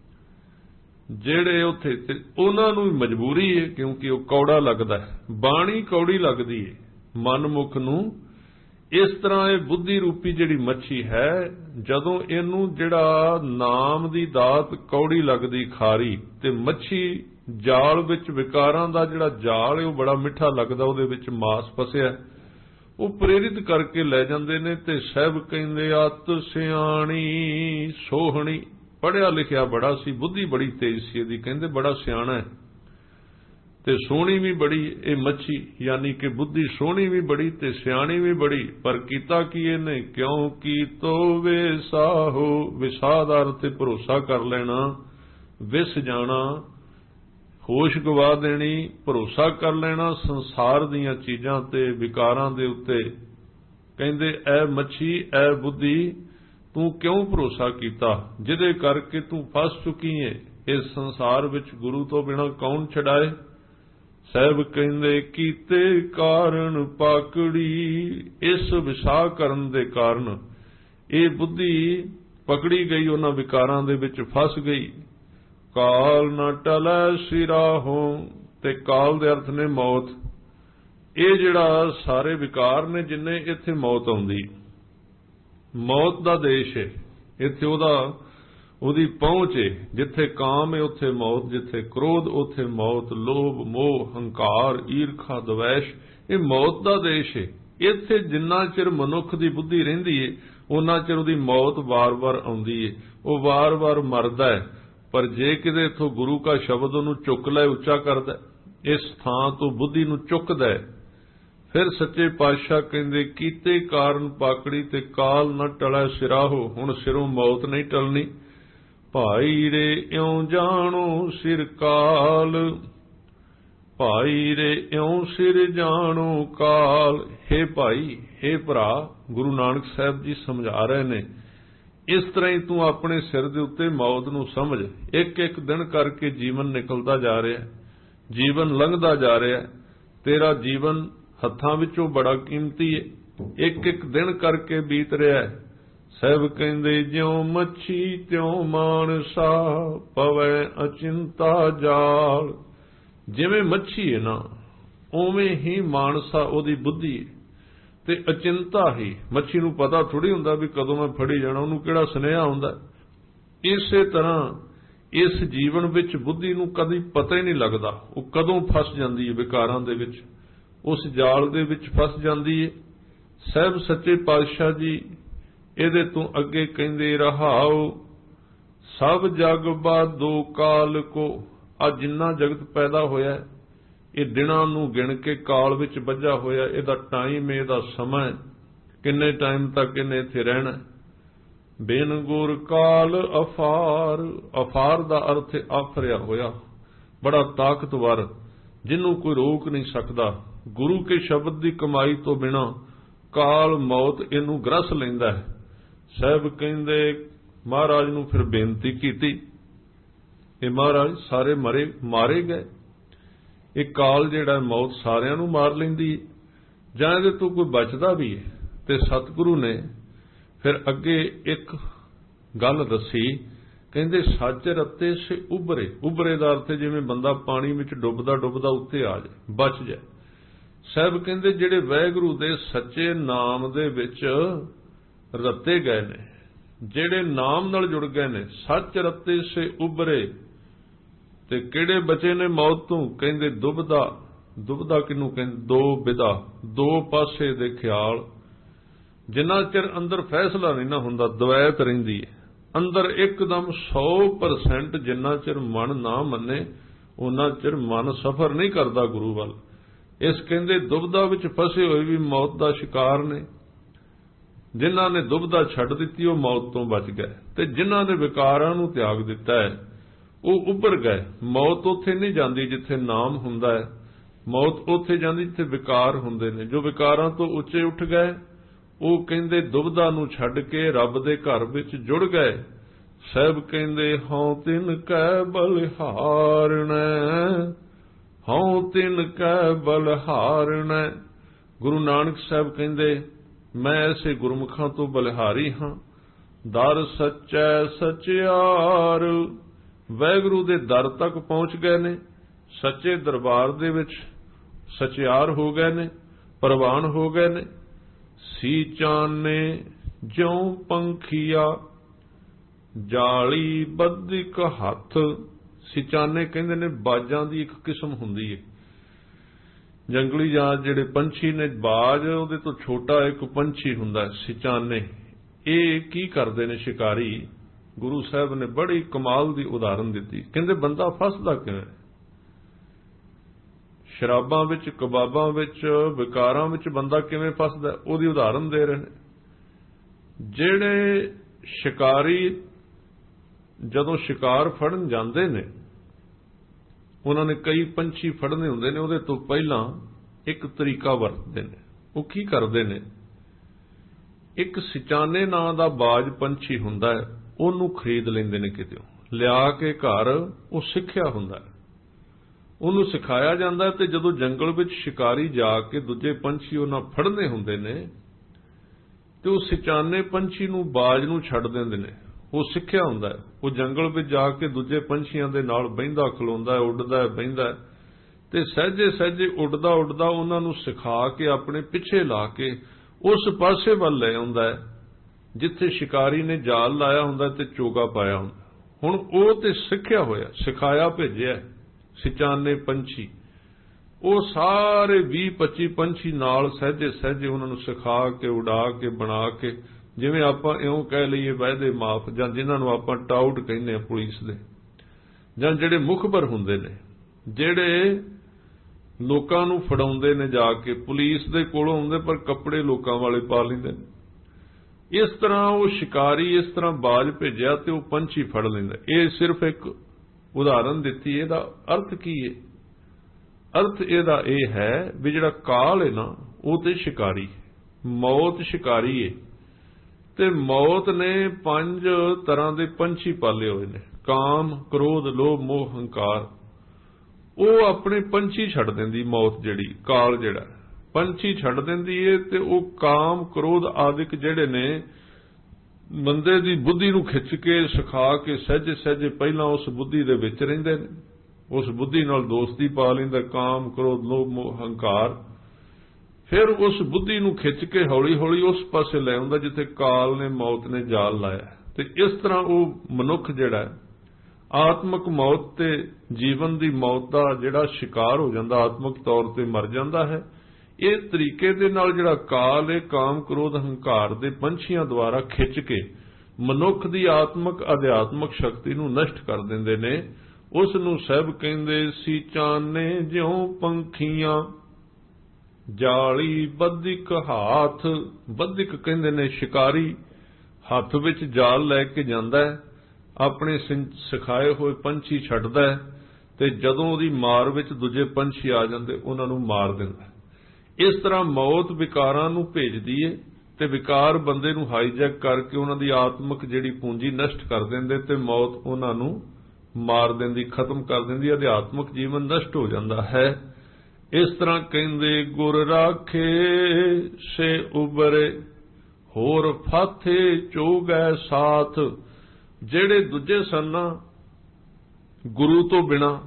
ਜਿਹੜੇ ਉੱਥੇ, ਤੇ ਉਹਨਾਂ ਨੂੰ ਮਜਬੂਰੀ ਹੈ ਕਿਉਂਕਿ ਉਹ ਕੌੜਾ ਲੱਗਦਾ ਹੈ, ਬਾਣੀ ਕੌੜੀ ਲੱਗਦੀ ਹੈ ਮਨ ਮੁਖ ਨੂੰ। ਇਸ ਤਰ੍ਹਾਂ ਇਹ ਬੁੱਧੀ ਰੂਪੀ ਜਿਹੜੀ ਮੱਛੀ ਹੈ, ਜਦੋਂ ਇਹਨੂੰ ਜਿਹੜਾ ਨਾਮ ਦੀ ਦਾਤ ਕੌੜੀ ਲੱਗਦੀ ਖਾਰੀ, ਤੇ ਮੱਛੀ ਜਾਲ ਵਿੱਚ ਵਿਕਾਰਾਂ ਦਾ ਜਿਹੜਾ ਜਾਲ ਹੈ ਉਹ ਬੜਾ ਮਿੱਠਾ ਲੱਗਦਾ, ਉਹਦੇ ਵਿੱਚ ਮਾਸ ਫਸਿਆ, ਉਹ ਪ੍ਰੇਰਿਤ ਕਰਕੇ ਲੈ ਜਾਂਦੇ ਨੇ। ਤੇ ਸਹਿਬ ਕਹਿੰਦੇ ਅੱਤ ਸਿਆਣੀ ਸੋਹਣੀ, ਪੜ੍ਹਿਆ ਲਿਖਿਆ ਬੜਾ ਸੀ, ਬੁੱਧੀ ਬੜੀ ਤੇਜ਼ ਸੀ ਇਹਦੀ, ਕਹਿੰਦੇ ਬੜਾ ਸਿਆਣਾ ਹੈ ਤੇ ਸੋਹਣੀ ਵੀ ਬੜੀ ਇਹ ਮੱਛੀ, ਯਾਨੀ ਕਿ ਬੁੱਧੀ ਸੋਹਣੀ ਵੀ ਬੜੀ ਤੇ ਸਿਆਣੀ ਵੀ ਬੜੀ। ਪਰ ਕੀਤਾ ਕੀ ਇਹਨੇ? ਕਿਉਂ ਕੀਤੋ ਵਿਸਾਹੋ, ਵਿਸਾਦਾਰ ਤੇ ਭਰੋਸਾ ਕਰ ਲੈਣਾ, ਵਿਸ ਜਾਣਾ, ਹੋਸ਼ ਗਵਾ ਦੇਣੀ, ਭਰੋਸਾ ਕਰ ਲੈਣਾ ਸੰਸਾਰ ਦੀਆਂ ਚੀਜ਼ਾਂ ਤੇ ਵਿਕਾਰਾਂ ਦੇ ਉੱਤੇ। ਕਹਿੰਦੇ ਐ ਮੱਛੀ, ਐ ਬੁੱਧੀ, ਤੂੰ ਕਿਉਂ ਭਰੋਸਾ ਕੀਤਾ ਜਿਹਦੇ ਕਰਕੇ ਤੂੰ ਫਸ ਚੁੱਕੀ ਹੈ ਇਸ ਸੰਸਾਰ ਵਿੱਚ? ਗੁਰੂ ਤੋਂ ਬਿਨਾਂ ਕੌਣ ਛਡਾਏ? ਸਾਹਿਬ ਕਹਿੰਦੇ ਕੀਤੇ ਕਾਰਨ ਪਾਕੜੀ, ਇਸ ਵਿਸਾਹ ਕਰਨ ਦੇ ਕਾਰਨ ਇਹ ਬੁੱਧੀ ਪਕੜੀ ਗਈ, ਉਹਨਾਂ ਵਿਕਾਰਾਂ ਦੇ ਵਿੱਚ ਫਸ ਗਈ। ਕਾਲ ਨਾ ਟਲੈ ਸਿਰਾਹੋਂ, ਤੇ ਕਾਲ ਦੇ ਅਰਥ ਨੇ ਮੌਤ। ਇਹ ਜਿਹੜਾ ਸਾਰੇ ਵਿਕਾਰ ਨੇ ਜਿੰਨੇ, ਇੱਥੇ ਮੌਤ ਆਉਂਦੀ, ਮੌਤ ਦਾ ਦੇਸ਼ ਹੈ ਇੱਥੇ, ਉਹਦੀ ਪਹੁੰਚ ਹੈ। ਜਿੱਥੇ ਕਾਮ ਹੈ ਉੱਥੇ ਮੌਤ, ਜਿੱਥੇ ਕ੍ਰੋਧ ਉੱਥੇ ਮੌਤ, ਲੋਭ ਮੋਹ ਹੰਕਾਰ ਈਰਖਾ ਦਵੈਸ਼, ਇਹ ਮੌਤ ਦਾ ਦੇਸ਼ ਹੈ। ਇੱਥੇ ਜਿੰਨਾ ਚਿਰ ਮਨੁੱਖ ਦੀ ਬੁੱਧੀ ਰਹਿੰਦੀ ਹੈ ਉਹਨਾਂ ਚਿਰ ਉਹਦੀ ਮੌਤ ਵਾਰ-ਵਾਰ ਆਉਂਦੀ ਹੈ, ਉਹ ਵਾਰ-ਵਾਰ ਮਰਦਾ ਹੈ। ਪਰ ਜੇ ਕਿਤੇ ਇਥੋਂ ਗੁਰੂ ਕਾ ਸ਼ਬਦ ਉਹਨੂੰ ਚੁੱਕ ਲੈ, ਉੱਚਾ ਕਰਦਾ, ਇਸ ਥਾਂ ਤੋਂ ਬੁੱਧੀ ਨੂੰ ਚੁੱਕਦਾ ਹੈ, ਫਿਰ ਸੱਚੇ ਪਾਤਸ਼ਾਹ ਕਹਿੰਦੇ ਕੀਤੇ ਕਾਰਨ ਪਾਕੜੀ, ਤੇ ਕਾਲ ਨਾ ਟਲੈ ਸਿਰਾਹੋ, ਹੁਣ ਸਿਰੋਂ ਮੌਤ ਨਹੀਂ ਟਲਣੀ। ਭਾਈ ਰੇ ਇਉਂ ਜਾਣੋ ਸਿਰ ਕਾਲ, ਭਾਈ ਰੇ ਇਉਂ ਸਿਰ ਜਾਣੋ ਕਾਲ। ਹੇ ਭਾਈ, ਹੇ ਭਰਾ, ਗੁਰੂ ਨਾਨਕ ਸਾਹਿਬ ਜੀ ਸਮਝਾ ਰਹੇ ਨੇ, ਇਸ ਤਰ੍ਹਾਂ ਹੀ ਤੂੰ ਆਪਣੇ ਸਿਰ ਦੇ ਉੱਤੇ ਮੌਤ ਨੂੰ ਸਮਝ। ਇੱਕ ਇੱਕ ਦਿਨ ਕਰਕੇ ਜੀਵਨ ਨਿਕਲਦਾ ਜਾ ਰਿਹਾ, ਜੀਵਨ ਲੰਘਦਾ ਜਾ ਰਿਹਾ, ਤੇਰਾ ਜੀਵਨ ਹੱਥਾਂ ਵਿੱਚੋਂ ਬੜਾ ਕੀਮਤੀ ਹੈ, ਇੱਕ ਇੱਕ ਦਿਨ ਕਰਕੇ ਬੀਤ ਰਿਹਾ। ਸਾਹਿਬ ਕਹਿੰਦੇ ਜਿਉਂ ਮੱਛੀ ਤਿਉਂ ਮਾਨਸਾ, ਪਵੈ ਅਚਿੰਤਾ ਜਾਲ। ਜਿਵੇਂ ਮੱਛੀ ਹੈ ਨਾ, ਉਵੇਂ ਹੀ ਮਾਨਸਾ ਉਹਦੀ ਬੁੱਧੀ ਹੈ, ਤੇ ਅਚਿੰਤਾ ਹੀ। ਮੱਛੀ ਨੂੰ ਪਤਾ ਥੋੜੀ ਹੁੰਦਾ ਵੀ ਕਦੋਂ ਮੈਂ ਫੜੀ ਜਾਣਾ, ਉਹਨੂੰ ਕਿਹੜਾ ਸੁਨੇਹਾ ਹੁੰਦਾ। ਇਸੇ ਤਰ੍ਹਾਂ ਇਸ ਜੀਵਨ ਵਿੱਚ ਬੁੱਧੀ ਨੂੰ ਕਦੀ ਪਤਾ ਹੀ ਨਹੀਂ ਲੱਗਦਾ, ਉਹ ਕਦੋਂ ਫਸ ਜਾਂਦੀ ਹੈ ਵਿਕਾਰਾਂ ਦੇ ਵਿੱਚ, ਉਸ ਜਾਲ ਦੇ ਵਿੱਚ ਫਸ ਜਾਂਦੀ ਹੈ। ਸਾਹਿਬ ਸੱਚੇ ਪਾਤਸ਼ਾਹ ਜੀ ਇਹਦੇ ਤੋਂ ਅੱਗੇ ਕਹਿੰਦੇ ਰਹਾਓ, ਸਭ ਜਗ ਬਾਧੋ ਕਾਲ ਕੋ। ਆ ਜਿੰਨਾ ਜਗਤ ਪੈਦਾ ਹੋਇਆ ਇਹ ਦਿਨਾਂ ਨੂੰ ਗਿਣ ਕੇ ਕਾਲ ਵਿੱਚ ਬੱਝਾ ਹੋਇਆ, ਇਹਦਾ ਟਾਈਮ, ਇਹਦਾ ਸਮਾਂ, ਕਿੰਨੇ ਟਾਈਮ ਤੱਕ ਇਹਨੇ ਇੱਥੇ ਰਹਿਣਾ। ਬਿਨ ਗੁਰ ਕਾਲ ਅਫਾਰ, ਅਫਾਰ ਦਾ ਅਰਥ ਆਫਰਿਆ ਹੋਇਆ, ਬੜਾ ਤਾਕਤਵਰ, ਜਿਹਨੂੰ ਕੋਈ ਰੋਕ ਨਹੀਂ ਸਕਦਾ। ਗੁਰੂ ਕੇ ਸ਼ਬਦ ਦੀ ਕਮਾਈ ਤੋਂ ਬਿਨਾਂ ਕਾਲ ਮੌਤ ਇਹਨੂੰ ਗ੍ਰਸ ਲੈਂਦਾ ਹੈ। ਸਾਹਿਬ ਕਹਿੰਦੇ ਮਹਾਰਾਜ ਨੂੰ ਫਿਰ ਬੇਨਤੀ ਕੀਤੀ, ਇਹ ਮਹਾਰਾਜ ਸਾਰੇ ਮਾਰੇ ਗਏ, ਇਹ ਕਾਲ ਜਿਹੜਾ ਮੌਤ ਸਾਰਿਆਂ ਨੂੰ ਮਾਰ ਲੈਂਦੀ ਜਾਂ ਇਹਦੇ ਤੋਂ ਕੋਈ ਬਚਦਾ ਵੀ ਹੈ। ਤੇ ਸਤਿਗੁਰੂ ਨੇ ਫਿਰ ਅੱਗੇ ਇੱਕ ਗੱਲ ਦੱਸੀ, ਕਹਿੰਦੇ ਸੱਚ ਰਤੇ ਸੇ ਉਭਰੇ। ਉਭਰੇ ਦਾ ਅਰਥ ਜਿਵੇਂ ਬੰਦਾ ਪਾਣੀ ਵਿੱਚ ਡੁੱਬਦਾ ਡੁੱਬਦਾ ਉੱਤੇ ਆ ਜਾਏ, ਬਚ ਜਾਏ। ਸਾਹਿਬ ਕਹਿੰਦੇ ਜਿਹੜੇ ਵਾਹਿਗੁਰੂ ਦੇ ਸੱਚੇ ਨਾਮ ਦੇ ਵਿੱਚ ਰਤੇ ਗਏ ਨੇ, ਜਿਹੜੇ ਨਾਮ ਨਾਲ ਜੁੜ ਗਏ ਨੇ, ਸੱਚ ਰਤੇ ਸੇ ਉਭਰੇ, ਤੇ ਕਿਹੜੇ ਬਚੇ ਨੇ ਮੌਤ ਤੋਂ? ਕਹਿੰਦੇ ਦੁਬਦਾ। ਦੁਬਦਾ ਕਿਹਨੂੰ ਕਹਿੰਦੇ? ਦੋ ਵਿਦਾ, ਦੋ ਪਾਸੇ ਦੇ ਖਿਆਲ। ਜਿੰਨਾ ਚਿਰ ਅੰਦਰ ਫੈਸਲਾ ਨਹੀਂ ਨਾ ਹੁੰਦਾ, ਦਵੈਤ ਰਹਿੰਦੀ ਹੈ ਅੰਦਰ ਇੱਕਦਮ 100%। ਜਿੰਨਾ ਚਿਰ ਮਨ ਨਾ ਮੰਨੇ ਉਹਨਾਂ ਚਿਰ ਮਨ ਸਫ਼ਰ ਨਹੀਂ ਕਰਦਾ ਗੁਰੂ ਵੱਲ। ਇਸ ਕਹਿੰਦੇ ਦੁਬਦਾ ਵਿੱਚ ਫਸੇ ਹੋਏ ਵੀ ਮੌਤ ਦਾ ਸ਼ਿਕਾਰ ਨੇ। ਜਿਨ੍ਹਾਂ ਨੇ ਦੁਬਦਾ ਛੱਡ ਦਿੱਤੀ ਉਹ ਮੌਤ ਤੋਂ ਬਚ ਗਏ, ਤੇ ਜਿਨ੍ਹਾਂ ਨੇ ਵਿਕਾਰਾਂ ਨੂੰ ਤਿਆਗ ਦਿੱਤਾ ਹੈ ਉਹ ਉੱਭਰ ਗਏ। ਮੌਤ ਉੱਥੇ ਨਹੀਂ ਜਾਂਦੀ ਜਿੱਥੇ ਨਾਮ ਹੁੰਦਾ ਹੈ, ਮੌਤ ਉੱਥੇ ਜਾਂਦੀ ਜਿੱਥੇ ਵਿਕਾਰ ਹੁੰਦੇ ਨੇ। ਜੋ ਵਿਕਾਰਾਂ ਤੋਂ ਉੱਚੇ ਉੱਠ ਗਏ ਉਹ ਕਹਿੰਦੇ ਦੁਬਦਾ ਨੂੰ ਛੱਡ ਕੇ ਰੱਬ ਦੇ ਘਰ ਵਿੱਚ ਜੁੜ ਗਏ। ਸਾਹਿਬ ਕਹਿੰਦੇ ਹਉ ਤਿਨ ਕੈ ਬਲਿਹਾਰਣੈ, ਹਉ ਤਿਨ ਕੈ ਬਲਿਹਾਰਣੈ। ਗੁਰੂ ਨਾਨਕ ਸਾਹਿਬ ਕਹਿੰਦੇ ਮੈਂ ਐਸੇ ਗੁਰਮੁਖਾਂ ਤੋਂ ਬਲਿਹਾਰੀ ਹਾਂ। ਦਰ ਸੱਚੈ ਸਚਿਆਰ, ਵਾਹਿਗੁਰੂ ਦੇ ਦਰ ਤੱਕ ਪਹੁੰਚ ਗਏ ਨੇ, ਸੱਚੇ ਦਰਬਾਰ ਦੇ ਵਿੱਚ ਸਚਿਆਰ ਹੋ ਗਏ ਨੇ, ਪ੍ਰਵਾਨ ਹੋ ਗਏ ਨੇ। ਸੀ ਚਾਨੇ ਜਿਉ ਪੰਖੀਆ, ਜਾਲੀ ਬੱਧਿਕ ਹੱਥ। ਸਿਚਾਨੇ ਕਹਿੰਦੇ ਨੇ ਬਾਜਾਂ ਦੀ ਇੱਕ ਕਿਸਮ ਹੁੰਦੀ ਹੈ, ਜੰਗਲੀ ਜਾਤ ਜਿਹੜੇ ਪੰਛੀ ਨੇ, ਬਾਜ ਉਹਦੇ ਤੋਂ ਛੋਟਾ ਇੱਕ ਪੰਛੀ ਹੁੰਦਾ ਸਿਚਾਨੇ। ਇਹ ਕੀ ਕਰਦੇ ਨੇ ਸ਼ਿਕਾਰੀ? ਗੁਰੂ ਸਾਹਿਬ ਨੇ ਬੜੀ ਕਮਾਲ ਦੀ ਉਦਾਹਰਨ ਦਿੱਤੀ। ਕਹਿੰਦੇ ਬੰਦਾ ਫਸਦਾ ਕਿਵੇਂ? ਸ਼ਰਾਬਾਂ ਵਿੱਚ, ਕਬਾਬਾਂ ਵਿੱਚ, ਵਿਕਾਰਾਂ ਵਿੱਚ ਬੰਦਾ ਕਿਵੇਂ ਫਸਦਾ, ਉਹਦੀ ਉਦਾਹਰਨ ਦੇ ਰਹੇ ਨੇ। ਜਿਹੜੇ ਸ਼ਿਕਾਰੀ ਜਦੋਂ ਸ਼ਿਕਾਰ ਫੜਨ ਜਾਂਦੇ ਨੇ, ਉਹਨਾਂ ਨੇ ਕਈ ਪੰਛੀ ਫੜਨੇ ਹੁੰਦੇ ਨੇ, ਉਹਦੇ ਤੋਂ ਪਹਿਲਾਂ ਇੱਕ ਤਰੀਕਾ ਵਰਤਦੇ ਨੇ। ਉਹ ਕੀ ਕਰਦੇ ਨੇ? ਇੱਕ ਸਿਚਾਨੇ ਨਾਂ ਦਾ ਬਾਜ ਪੰਛੀ ਹੁੰਦਾ ਹੈ, ਉਹਨੂੰ ਖਰੀਦ ਲੈਂਦੇ ਨੇ ਕਿਤੇੋਂ, ਲਿਆ ਕੇ ਘਰ ਉਹ ਸਿੱਖਿਆ ਹੁੰਦਾ ਹੈ, ਉਹਨੂੰ ਸਿਖਾਇਆ ਜਾਂਦਾ ਹੈ। ਤੇ ਜਦੋਂ ਜੰਗਲ ਵਿੱਚ ਸ਼ਿਕਾਰੀ ਜਾ ਕੇ ਦੂਜੇ ਪੰਛੀ ਉਹਨਾਂ ਫੜਨੇ ਹੁੰਦੇ ਨੇ ਤੇ ਉਹ ਸਿਚਾਨੇ ਪੰਛੀ ਨੂੰ, ਬਾਜ ਨੂੰ ਛੱਡ ਦਿੰਦੇ ਨੇ। ਉਹ ਸਿੱਖਿਆ ਹੁੰਦਾ ਹੈ, ਉਹ ਜੰਗਲ ਵਿੱਚ ਜਾ ਕੇ ਦੂਜੇ ਪੰਛੀਆਂ ਦੇ ਨਾਲ ਬਹਿੰਦਾ ਖਲੋਂਦਾ, ਉੱਡਦਾ ਬਹਿੰਦਾ, ਤੇ ਸਹਿਜੇ ਸਹਿਜੇ ਉੱਡਦਾ ਉੱਡਦਾ ਉਹਨਾਂ ਨੂੰ ਸਿਖਾ ਕੇ ਆਪਣੇ ਪਿੱਛੇ ਲਾ ਕੇ ਉਸ ਪਾਸੇ ਵੱਲ ਲੈ ਆਉਂਦਾ ਹੈ ਜਿੱਥੇ ਸ਼ਿਕਾਰੀ ਨੇ ਜਾਲ ਲਾਇਆ ਹੁੰਦਾ ਤੇ ਚੋਗਾ ਪਾਇਆ ਹੁੰਦਾ। ਹੁਣ ਉਹ ਤੇ ਸਿੱਖਿਆ ਹੋਇਆ, ਸਿਖਾਇਆ ਭੇਜਿਆ ਸਿਚਾਨੇ ਪੰਛੀ, ਉਹ ਸਾਰੇ 20-25 ਪੰਛੀ ਨਾਲ ਸਹਿਜੇ ਸਹਿਜੇ ਉਹਨਾਂ ਨੂੰ ਸਿਖਾ ਕੇ, ਉਡਾ ਕੇ, ਬਣਾ ਕੇ, ਜਿਵੇਂ ਆਪਾਂ ਇਉਂ ਕਹਿ ਲਈਏ ਵਾਅਦੇ ਮਾਫ, ਜਾਂ ਜਿਨ੍ਹਾਂ ਨੂੰ ਆਪਾਂ ਟਾਊਟ ਕਹਿੰਦੇ ਆ ਪੁਲਿਸ ਦੇ, ਜਾਂ ਜਿਹੜੇ ਮੁਖਬਰ ਹੁੰਦੇ ਨੇ, ਜਿਹੜੇ ਲੋਕਾਂ ਨੂੰ ਫੜਾਉਂਦੇ ਨੇ, ਜਾ ਕੇ ਪੁਲਿਸ ਦੇ ਕੋਲੋਂ ਆਉਂਦੇ ਪਰ ਕੱਪੜੇ ਲੋਕਾਂ ਵਾਲੇ ਪਾ ਲੈਂਦੇ ਨੇ। ਇਸ ਤਰ੍ਹਾਂ ਉਹ ਸ਼ਿਕਾਰੀ ਇਸ ਤਰ੍ਹਾਂ ਬਾਜ ਭੇਜਿਆ ਤੇ ਉਹ ਪੰਛੀ ਫੜ ਲੈਂਦਾ। ਇਹ ਸਿਰਫ ਇੱਕ ਉਦਾਹਰਨ ਦਿੱਤੀ। ਇਹਦਾ ਅਰਥ ਕੀ ਹੈ? ਅਰਥ ਇਹਦਾ ਇਹ ਹੈ ਵੀ ਜਿਹੜਾ ਕਾਲ ਹੈ ਨਾ, ਉਹ ਤੇ ਸ਼ਿਕਾਰੀ, ਮੌਤ ਸ਼ਿਕਾਰੀ ਹੈ। ਤੇ ਮੌਤ ਨੇ 5 ਤਰ੍ਹਾਂ ਦੇ ਪੰਛੀ ਪਾਲੇ ਹੋਏ ਨੇ, ਕਾਮ, ਕ੍ਰੋਧ, ਲੋਭ, ਮੋਹ, ਹੰਕਾਰ। ਉਹ ਆਪਣੇ ਪੰਛੀ ਛੱਡ ਦਿੰਦੀ ਮੌਤ, ਜਿਹੜੀ ਕਾਲ ਜਿਹੜਾ ਪੰਛੀ ਛੱਡ ਦਿੰਦੀ ਏ। ਤੇ ਉਹ ਕਾਮ, ਕ੍ਰੋਧ ਆਦਿਕ ਜਿਹੜੇ ਨੇ ਬੰਦੇ ਦੀ ਬੁੱਧੀ ਨੂੰ ਖਿੱਚ ਕੇ, ਸਿਖਾ ਕੇ, ਸਹਿਜੇ ਸਹਿਜੇ ਪਹਿਲਾਂ ਉਸ ਬੁੱਧੀ ਦੇ ਵਿੱਚ ਰਹਿੰਦੇ ਨੇ, ਉਸ ਬੁੱਧੀ ਨਾਲ ਦੋਸਤੀ ਪਾ ਲੈਂਦਾ, ਕਾਮ, ਕ੍ਰੋਧ, ਲੋਭ, ਮੋਹ, ਹੰਕਾਰ। ਫਿਰ ਉਸ ਬੁੱਧੀ ਨੂੰ ਖਿੱਚ ਕੇ ਹੌਲੀ ਹੌਲੀ ਉਸ ਪਾਸੇ ਲੈ ਆਉਂਦਾ ਜਿੱਥੇ ਕਾਲ ਨੇ, ਮੌਤ ਨੇ ਜਾਲ ਲਾਇਆ। ਤੇ ਇਸ ਤਰ੍ਹਾਂ ਉਹ ਮਨੁੱਖ ਜਿਹੜਾ ਆਤਮਿਕ ਮੌਤ ਤੇ ਜੀਵਨ ਦੀ ਮੌਤ ਦਾ ਜਿਹੜਾ ਸ਼ਿਕਾਰ ਹੋ ਜਾਂਦਾ, ਆਤਮਿਕ ਤੌਰ ਤੇ ਮਰ ਜਾਂਦਾ ਹੈ। ਇਸ ਤਰੀਕੇ ਦੇ ਨਾਲ ਜਿਹੜਾ ਕਾਲ ਹੈ, ਕਾਮ, ਕ੍ਰੋਧ, ਹੰਕਾਰ ਦੇ ਪੰਛੀਆਂ ਦੁਆਰਾ ਖਿੱਚ ਕੇ ਮਨੁੱਖ ਦੀ ਆਤਮਿਕ ਅਧਿਆਤਮਿਕ ਸ਼ਕਤੀ ਨੂੰ ਨਸ਼ਟ ਕਰ ਦਿੰਦੇ ਨੇ। ਉਸ ਨੂੰ ਸਾਹਿਬ ਕਹਿੰਦੇ ਸੀ ਚਾਨੇ ਜਿਉ ਪੰਖੀਆਂ, ਜਾਲੀ ਬੱਧਿਕ ਹਾਥ। ਬੱਧਿਕ ਕਹਿੰਦੇ ਨੇ ਸ਼ਿਕਾਰੀ ਹੱਥ ਵਿੱਚ ਜਾਲ ਲੈ ਕੇ ਜਾਂਦਾ ਹੈ, ਆਪਣੇ ਸਿਖਾਏ ਹੋਏ ਪੰਛੀ ਛੱਡਦਾ ਹੈ, ਤੇ ਜਦੋਂ ਉਹਦੀ ਮਾਰ ਵਿੱਚ ਦੂਜੇ ਪੰਛੀ ਆ ਜਾਂਦੇ ਉਹਨਾਂ ਨੂੰ ਮਾਰ ਦਿੰਦਾ। ਇਸ ਤਰ੍ਹਾਂ ਮੌਤ ਵਿਕਾਰਾਂ ਨੂੰ ਭੇਜਦੀ ਏ ਤੇ ਵਿਕਾਰ ਬੰਦੇ ਨੂੰ ਹਾਈਜੈਕ ਕਰਕੇ ਉਹਨਾਂ ਦੀ ਆਤਮਿਕ ਜਿਹੜੀ ਪੂੰਜੀ ਨਸ਼ਟ ਕਰ ਦਿੰਦੇ ਤੇ ਮੌਤ ਉਹਨਾਂ ਨੂੰ ਮਾਰ ਦਿੰਦੀ, ਖਤਮ ਕਰ ਦਿੰਦੀ, ਅਧਿਆਤਮਿਕ ਜੀਵਨ ਨਸ਼ਟ ਹੋ ਜਾਂਦਾ ਹੈ। ਇਸ ਤਰ੍ਹਾਂ ਕਹਿੰਦੇ ਗੁਰ ਰਾਖੇ ਸੇ ਉਬਰੇ, ਹੋਰ ਫਾਥੇ ਚੋਗੈ ਸਾਥ। ਜਿਹੜੇ ਦੂਜੇ ਸਨ ਗੁਰੂ ਤੋਂ ਬਿਨਾ,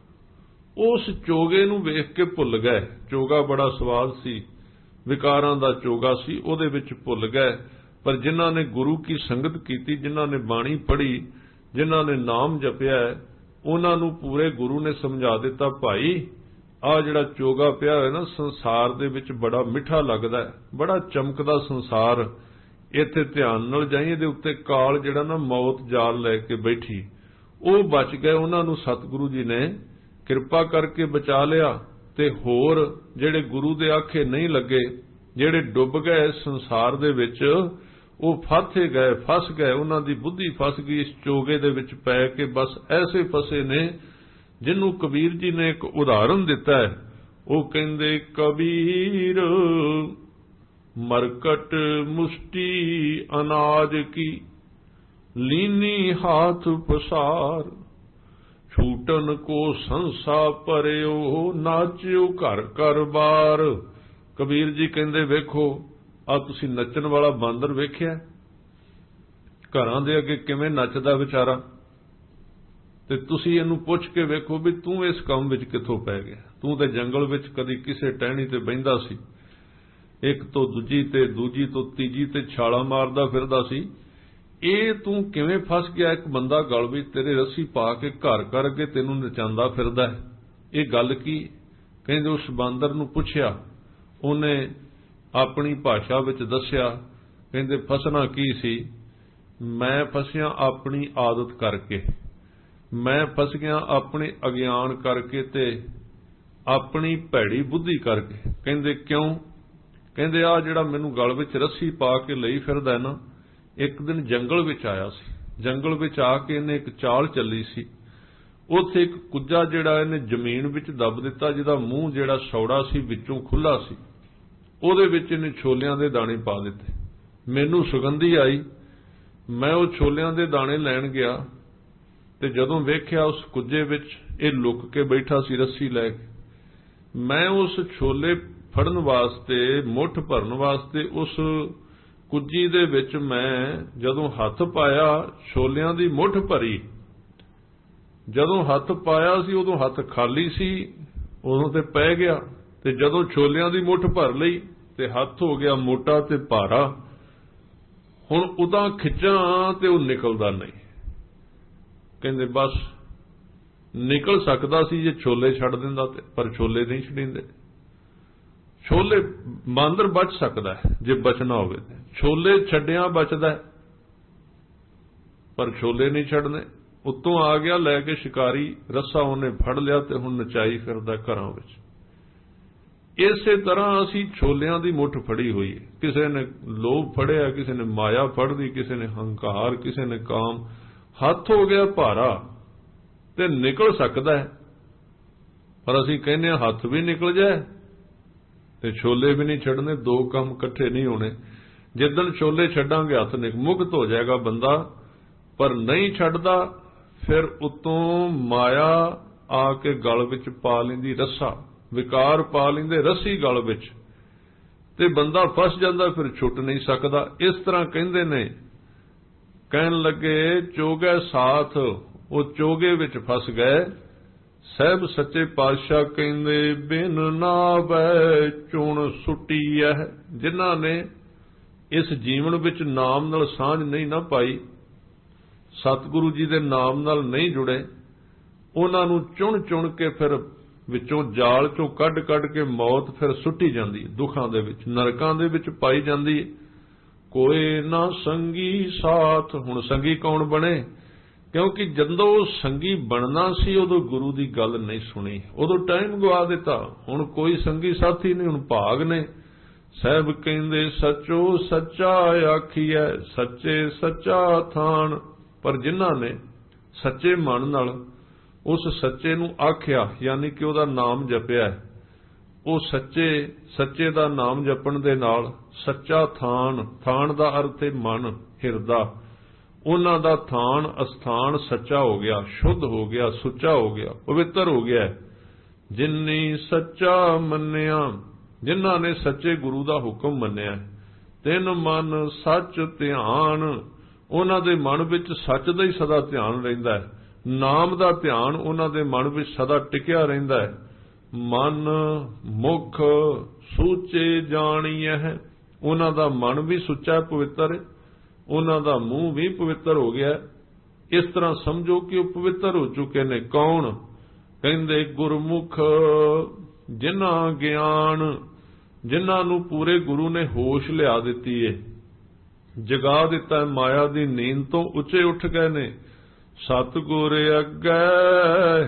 ਉਸ ਚੋਗੇ ਨੂੰ ਵੇਖ ਕੇ ਭੁੱਲ ਗਏ। ਚੋਗਾ ਬੜਾ ਸਵਾਦ ਸੀ, ਵਿਕਾਰਾਂ ਦਾ ਚੋਗਾ ਸੀ, ਉਹਦੇ ਵਿੱਚ ਭੁੱਲ ਗਏ। ਪਰ ਜਿਨ੍ਹਾਂ ਨੇ ਗੁਰੂ ਕੀ ਸੰਗਤ ਕੀਤੀ, ਜਿਨ੍ਹਾਂ ਨੇ ਬਾਣੀ ਪੜ੍ਹੀ, ਜਿਨ੍ਹਾਂ ਨੇ ਨਾਮ ਜਪਿਆ, ਉਹਨਾਂ ਨੂੰ ਪੂਰੇ ਗੁਰੂ ਨੇ ਸਮਝਾ ਦਿੱਤਾ, ਭਾਈ ਆਹ ਜਿਹੜਾ ਚੋਗਾ ਪਿਆ ਹੋਇਆ ਨਾ ਸੰਸਾਰ ਦੇ ਵਿੱਚ ਬੜਾ ਮਿੱਠਾ ਲੱਗਦਾ, ਬੜਾ ਚਮਕਦਾ ਸੰਸਾਰ, ਇੱਥੇ ਧਿਆਨ ਨਾਲ ਜਾਈਏ, ਇਹਦੇ ਉੱਤੇ ਕਾਲ ਜਿਹੜਾ ਨਾ ਮੌਤ ਜਾਲ ਲੈ ਕੇ ਬੈਠੀ। ਉਹ ਬਚ ਗਏ, ਉਹਨਾਂ ਨੂੰ ਸਤਿਗੁਰੂ ਜੀ ਨੇ ਕਿਰਪਾ ਕਰਕੇ ਬਚਾ ਲਿਆ। ਤੇ ਹੋਰ ਜਿਹੜੇ ਗੁਰੂ ਦੇ ਆਖੇ ਨਹੀਂ ਲੱਗੇ, ਜਿਹੜੇ ਡੁੱਬ ਗਏ ਸੰਸਾਰ ਦੇ ਵਿੱਚ, ਉਹ ਫਾਥੇ ਗਏ, ਫਸ ਗਏ, ਉਹਨਾਂ ਦੀ ਬੁੱਧੀ ਫਸ ਗਈ ਇਸ ਚੋਗੇ ਦੇ ਵਿੱਚ ਪੈ ਕੇ, ਬਸ ਐਸੇ ਫਸੇ ਨੇ ਜਿਹਨੂੰ ਕਬੀਰ ਜੀ ਨੇ ਇੱਕ ਉਦਾਹਰਨ ਦਿੱਤਾ ਹੈ। ਉਹ ਕਹਿੰਦੇ ਕਬੀਰ ਮਰਕਟ ਮੁਸ਼ਟੀ ਅਨਾਜ ਕੀ ਲੀਨੀ ਹਾਥ ਪਸਾਰ ਛੂਟਨ ਕੋ ਸੰਸਾ ਭਰਿਓ ਨਾਚਿਓ ਘਰ ਘਰ ਬਾਰ। ਕਬੀਰ ਜੀ ਕਹਿੰਦੇ ਵੇਖੋ ਆ ਤੁਸੀਂ ਨੱਚਣ ਵਾਲਾ ਬਾਂਦਰ ਵੇਖਿਆ ਘਰਾਂ ਦੇ ਅੱਗੇ ਕਿਵੇਂ ਨੱਚਦਾ ਵਿਚਾਰਾ, ਤੇ ਤੁਸੀਂ ਇਹਨੂੰ ਪੁੱਛ ਕੇ ਵੇਖੋ ਵੀ ਤੂੰ ਇਸ ਕੰਮ ਵਿੱਚ ਕਿੱਥੋਂ ਪੈ ਗਿਆ। ਤੂੰ ਤੇ ਜੰਗਲ ਵਿੱਚ ਕਦੀ ਕਿਸੇ ਟਹਿਣੀ ਤੇ ਬਹਿੰਦਾ ਸੀ, ਇੱਕ ਤੋਂ ਦੂਜੀ ਤੇ ਦੂਜੀ ਤੋਂ ਤੀਜੀ ਤੇ ਛਾਲਾ ਮਾਰਦਾ ਫਿਰਦਾ ਸੀ, ਇਹ ਤੂੰ ਕਿਵੇਂ ਫਸ ਗਿਆ ਇੱਕ ਬੰਦਾ ਗਲ ਵਿੱਚ ਤੇਰੇ ਰੱਸੀ ਪਾ ਕੇ ਘਰ ਘਰ ਅੱਗੇ ਤੈਨੂੰ ਨਚਾਉਂਦਾ ਫਿਰਦਾ ਹੈ, ਇਹ ਗੱਲ ਕੀ। ਕਹਿੰਦੇ ਉਸ ਬਾਂਦਰ ਨੂੰ ਪੁੱਛਿਆ, ਉਹਨੇ ਆਪਣੀ ਭਾਸ਼ਾ ਵਿੱਚ ਦੱਸਿਆ। ਕਹਿੰਦੇ ਫਸਣਾ ਕੀ ਸੀ, ਮੈਂ ਫਸਿਆ ਆਪਣੀ ਆਦਤ ਕਰਕੇ, ਮੈਂ ਫਸ ਗਿਆ ਆਪਣੇ ਅਗਿਆਨ ਕਰਕੇ ਤੇ ਆਪਣੀ ਭੈੜੀ ਬੁੱਧੀ ਕਰਕੇ। ਕਹਿੰਦੇ ਕਿਉਂ। ਕਹਿੰਦੇ ਆ ਜਿਹੜਾ ਮੈਨੂੰ ਗਲ ਵਿੱਚ ਰੱਸੀ ਪਾ ਕੇ ਲਈ ਫਿਰਦਾ ਨਾ, ਇੱਕ ਦਿਨ ਜੰਗਲ ਵਿੱਚ ਆਇਆ ਸੀ, ਜੰਗਲ ਵਿੱਚ ਆ ਕੇ ਇਹਨੇ ਇੱਕ ਚਾਲ ਚੱਲੀ ਸੀ, ਉੱਥੇ ਇੱਕ ਕੁੱਜਾ ਜਿਹੜਾ ਇਹਨੇ ਜ਼ਮੀਨ ਵਿੱਚ ਦੱਬ ਦਿੱਤਾ, ਜਿਹਦਾ ਮੂੰਹ ਜਿਹੜਾ ਸੌੜਾ ਸੀ ਵਿੱਚੋਂ ਖੁੱਲਾ ਸੀ, ਉਹਦੇ ਵਿੱਚ ਇਹਨੇ ਛੋਲਿਆਂ ਦੇ ਦਾਣੇ ਪਾ ਦਿੱਤੇ। ਮੈਨੂੰ ਸੁਗੰਧੀ ਆਈ, ਮੈਂ ਉਹ ਛੋਲਿਆਂ ਦੇ ਦਾਣੇ ਲੈਣ ਗਿਆ ਤੇ ਜਦੋਂ ਵੇਖਿਆ ਉਸ ਕੁੱਜੇ ਵਿੱਚ ਇਹ ਲੁੱਕ ਕੇ ਬੈਠਾ ਸੀ ਰੱਸੀ ਲੈ ਕੇ। ਮੈਂ ਉਸ ਛੋਲੇ ਫੜਨ ਵਾਸਤੇ, ਮੁੱਠ ਭਰਨ ਵਾਸਤੇ ਉਸ ਕੁੱਜੀ ਦੇ ਵਿੱਚ ਮੈਂ ਜਦੋਂ ਹੱਥ ਪਾਇਆ, ਛੋਲਿਆਂ ਦੀ ਮੁੱਠ ਭਰੀ, ਜਦੋਂ ਹੱਥ ਪਾਇਆ ਸੀ ਉਦੋਂ ਹੱਥ ਖਾਲੀ ਸੀ, ਉਦੋਂ ਤੇ ਪੈ ਗਿਆ, ਤੇ ਜਦੋਂ ਛੋਲਿਆਂ ਦੀ ਮੁੱਠ ਭਰ ਲਈ ਤੇ ਹੱਥ ਹੋ ਗਿਆ ਮੋਟਾ ਤੇ ਭਾਰਾ। ਹੁਣ ਉਦਾਂ ਖਿੱਚਾਂ ਤੇ ਉਹ ਨਿਕਲਦਾ ਨਹੀਂ। ਕਹਿੰਦੇ ਬਸ ਨਿਕਲ ਸਕਦਾ ਸੀ ਜੇ ਛੋਲੇ ਛੱਡ ਦਿੰਦਾ, ਤੇ ਪਰ ਛੋਲੇ ਨਹੀਂ ਛੱਡਿੰਦੇ। ਛੋਲੇ ਬਾਂਦਰ ਬਚ ਸਕਦਾ ਹੈ ਜੇ ਬਚਣਾ ਹੋਵੇ, ਛੋਲੇ ਛੱਡਿਆਂ ਬਚਦਾ, ਪਰ ਛੋਲੇ ਨਹੀਂ ਛੱਡਨੇ। ਉੱਤੋਂ ਆ ਗਿਆ ਲੈ ਕੇ ਸ਼ਿਕਾਰੀ, ਰੱਸਾ ਉਹਨੇ ਫੜ ਲਿਆ ਤੇ ਹੁਣ ਨਚਾਈ ਫਿਰਦਾ ਘਰਾਂ ਵਿੱਚ। ਇਸੇ ਤਰ੍ਹਾਂ ਅਸੀਂ ਛੋਲਿਆਂ ਦੀ ਮੁੱਠ ਫੜੀ ਹੋਈ ਹੈ, ਕਿਸੇ ਨੇ ਲੋਭ ਫੜਿਆ, ਕਿਸੇ ਨੇ ਮਾਇਆ ਫੜ ਲਈ, ਕਿਸੇ ਨੇ ਹੰਕਾਰ, ਕਿਸੇ ਨੇ ਕਾਮ। ਹੱਥ ਹੋ ਗਿਆ ਭਾਰਾ ਤੇ ਨਿਕਲ ਸਕਦਾ ਹੈ, ਪਰ ਅਸੀਂ ਕਹਿੰਦੇ ਹਾਂ ਹੱਥ ਵੀ ਨਿਕਲ ਜਾਏ ਤੇ ਛੋਲੇ ਵੀ ਨਹੀਂ ਛੱਡਣੇ, ਦੋ ਕੰਮ ਇਕੱਠੇ ਨਹੀਂ ਹੋਣੇ। ਜਿੱਦਣ ਛੋਲੇ ਛੱਡਾਂਗੇ ਹੱਥ ਮੁਕਤ ਹੋ ਜਾਏਗਾ ਬੰਦਾ, ਪਰ ਨਹੀਂ ਛੱਡਦਾ, ਫਿਰ ਉਤੋਂ ਮਾਇਆ ਆ ਕੇ ਗਲ ਵਿੱਚ ਪਾ ਲੈਂਦੀ ਰੱਸਾ, ਵਿਕਾਰ ਪਾ ਲੈਂਦੇ ਰੱਸੀ ਗਲ ਵਿੱਚ, ਤੇ ਬੰਦਾ ਫਸ ਜਾਂਦਾ, ਫਿਰ ਛੁੱਟ ਨਹੀਂ ਸਕਦਾ। ਇਸ ਤਰ੍ਹਾਂ ਕਹਿੰਦੇ ਨੇ, ਕਹਿਣ ਲੱਗੇ ਚੋਗੇ ਸਾਥ, ਉਹ ਚੋਗੇ ਵਿੱਚ ਫਸ ਗਏ। ਸਾਹਿਬ ਸੱਚੇ ਪਾਤਸ਼ਾਹ ਕਹਿੰਦੇ ਬਿਨ ਨਾਵੈ ਚੁਣ ਸੁੱਟੀ ਹੈ। ਜਿਨ੍ਹਾਂ ਨੇ ਇਸ ਜੀਵਨ ਵਿੱਚ ਨਾਮ ਨਾਲ ਸਾਂਝ ਨਹੀਂ ਨਾ ਪਾਈ, ਸਤਿਗੁਰੂ ਜੀ ਦੇ ਨਾਮ ਨਾਲ ਨਹੀਂ ਜੁੜੇ, ਉਹਨਾਂ ਨੂੰ ਚੁਣ ਚੁਣ ਕੇ ਫਿਰ ਵਿੱਚੋਂ ਜਾਲ ਚੋਂ ਕੱਢ ਕੱਢ ਕੇ ਮੌਤ ਫਿਰ ਸੁੱਟੀ ਜਾਂਦੀ, ਦੁੱਖਾਂ ਦੇ ਵਿੱਚ, ਨਰਕਾਂ ਦੇ ਵਿੱਚ ਪਾਈ ਜਾਂਦੀ। ਕੋਈ ਨਾ ਸੰਗੀ ਸਾਥ। ਹੁਣ ਸੰਗੀ ਕੌਣ ਬਣੇ, ਕਿਉਂਕਿ ਜਦੋਂ ਉਹ ਸੰਗੀ ਬਣਨਾ ਸੀ ਉਦੋਂ ਗੁਰੂ ਦੀ ਗੱਲ ਨਹੀਂ ਸੁਣੀ, ਉਦੋਂ ਟਾਈਮ ਗਵਾ ਦਿੱਤਾ। ਹੁਣ ਕੋਈ ਸੰਗੀ ਸਾਥੀ ਨਹੀਂ, ਹੁਣ ਭਾਗ ਨੇ। ਸਾਹਿਬ ਕਹਿੰਦੇ ਸੱਚੋ ਸੱਚਾ ਆਖੀਐ, ਸੱਚੇ ਸੱਚਾ ਥਾਨ। ਪਰ ਜਿਨ੍ਹਾਂ ਨੇ ਸੱਚੇ ਮਨ ਨਾਲ ਉਸ ਸੱਚੇ ਨੂੰ ਆਖਿਆ, ਯਾਨੀ ਕਿ ਉਹਦਾ ਨਾਮ ਜਪਿਆ, ਉਹ ਸੱਚੇ ਦਾ ਨਾਮ ਜਪਣ ਦੇ ਨਾਲ ਸੱਚਾ ਥਾਨ, ਥਾਨ ਦਾ ਅਰਥ ਹੈ ਮਨ, ਹਿਰਦਾ, ਉਹਨਾਂ ਦਾ ਥਾਨ ਅਸਥਾਨ ਸੱਚਾ ਹੋ ਗਿਆ, ਸ਼ੁੱਧ ਹੋ ਗਿਆ, ਸੁੱਚਾ ਹੋ ਗਿਆ, ਪਵਿੱਤਰ ਹੋ ਗਿਆ। ਜਿਨਨੀ ਸੱਚਾ ਮੰਨਿਆ, ਜਿਨ੍ਹਾਂ ਨੇ ਸੱਚੇ ਗੁਰੂ ਦਾ ਹੁਕਮ ਮੰਨਿਆ, ਤਿੰਨ ਮਨ ਸੱਚ ਧਿਆਨ, ਉਹਨਾਂ ਦੇ ਮਨ ਵਿੱਚ ਸੱਚ ਦਾ ਹੀ ਸਦਾ ਧਿਆਨ ਰਹਿੰਦਾ ਹੈ, ਨਾਮ ਦਾ ਧਿਆਨ ਉਹਨਾਂ ਦੇ ਮਨ ਵਿੱਚ ਸਦਾ ਟਿਕਿਆ ਰਹਿੰਦਾ ਹੈ। ਮਨ ਮੁਖ ਸੂਚੇ ਜਾਣੀਐ, ਉਹਨਾਂ ਦਾ ਮਨ ਵੀ ਸੁੱਚਾ ਪਵਿੱਤਰ ਹੈ, ਉਹਨਾਂ ਦਾ ਮੂੰਹ ਵੀ ਪਵਿੱਤਰ ਹੋ ਗਿਆ। ਇਸ ਤਰ੍ਹਾਂ ਸਮਝੋ ਕਿ ਉਹ ਪਵਿੱਤਰ ਹੋ ਚੁੱਕੇ ਨੇ। ਕੌਣ? ਕਹਿੰਦੇ ਗੁਰਮੁਖ, ਜਿਨ੍ਹਾਂ ਗਿਆਨ, ਜਿਨ੍ਹਾਂ ਨੂੰ ਪੂਰੇ ਗੁਰੂ ਨੇ ਹੋਸ਼ ਲਿਆ ਦਿੱਤੀ ਏ, ਜਗਾ ਦਿੱਤਾ ਹੈ, ਮਾਇਆ ਦੀ ਨੀਂਦ ਤੋਂ ਉੱਚੇ ਉੱਠ ਗਏ ਨੇ। ਸਤਿਗੁਰ ਅੱਗੇ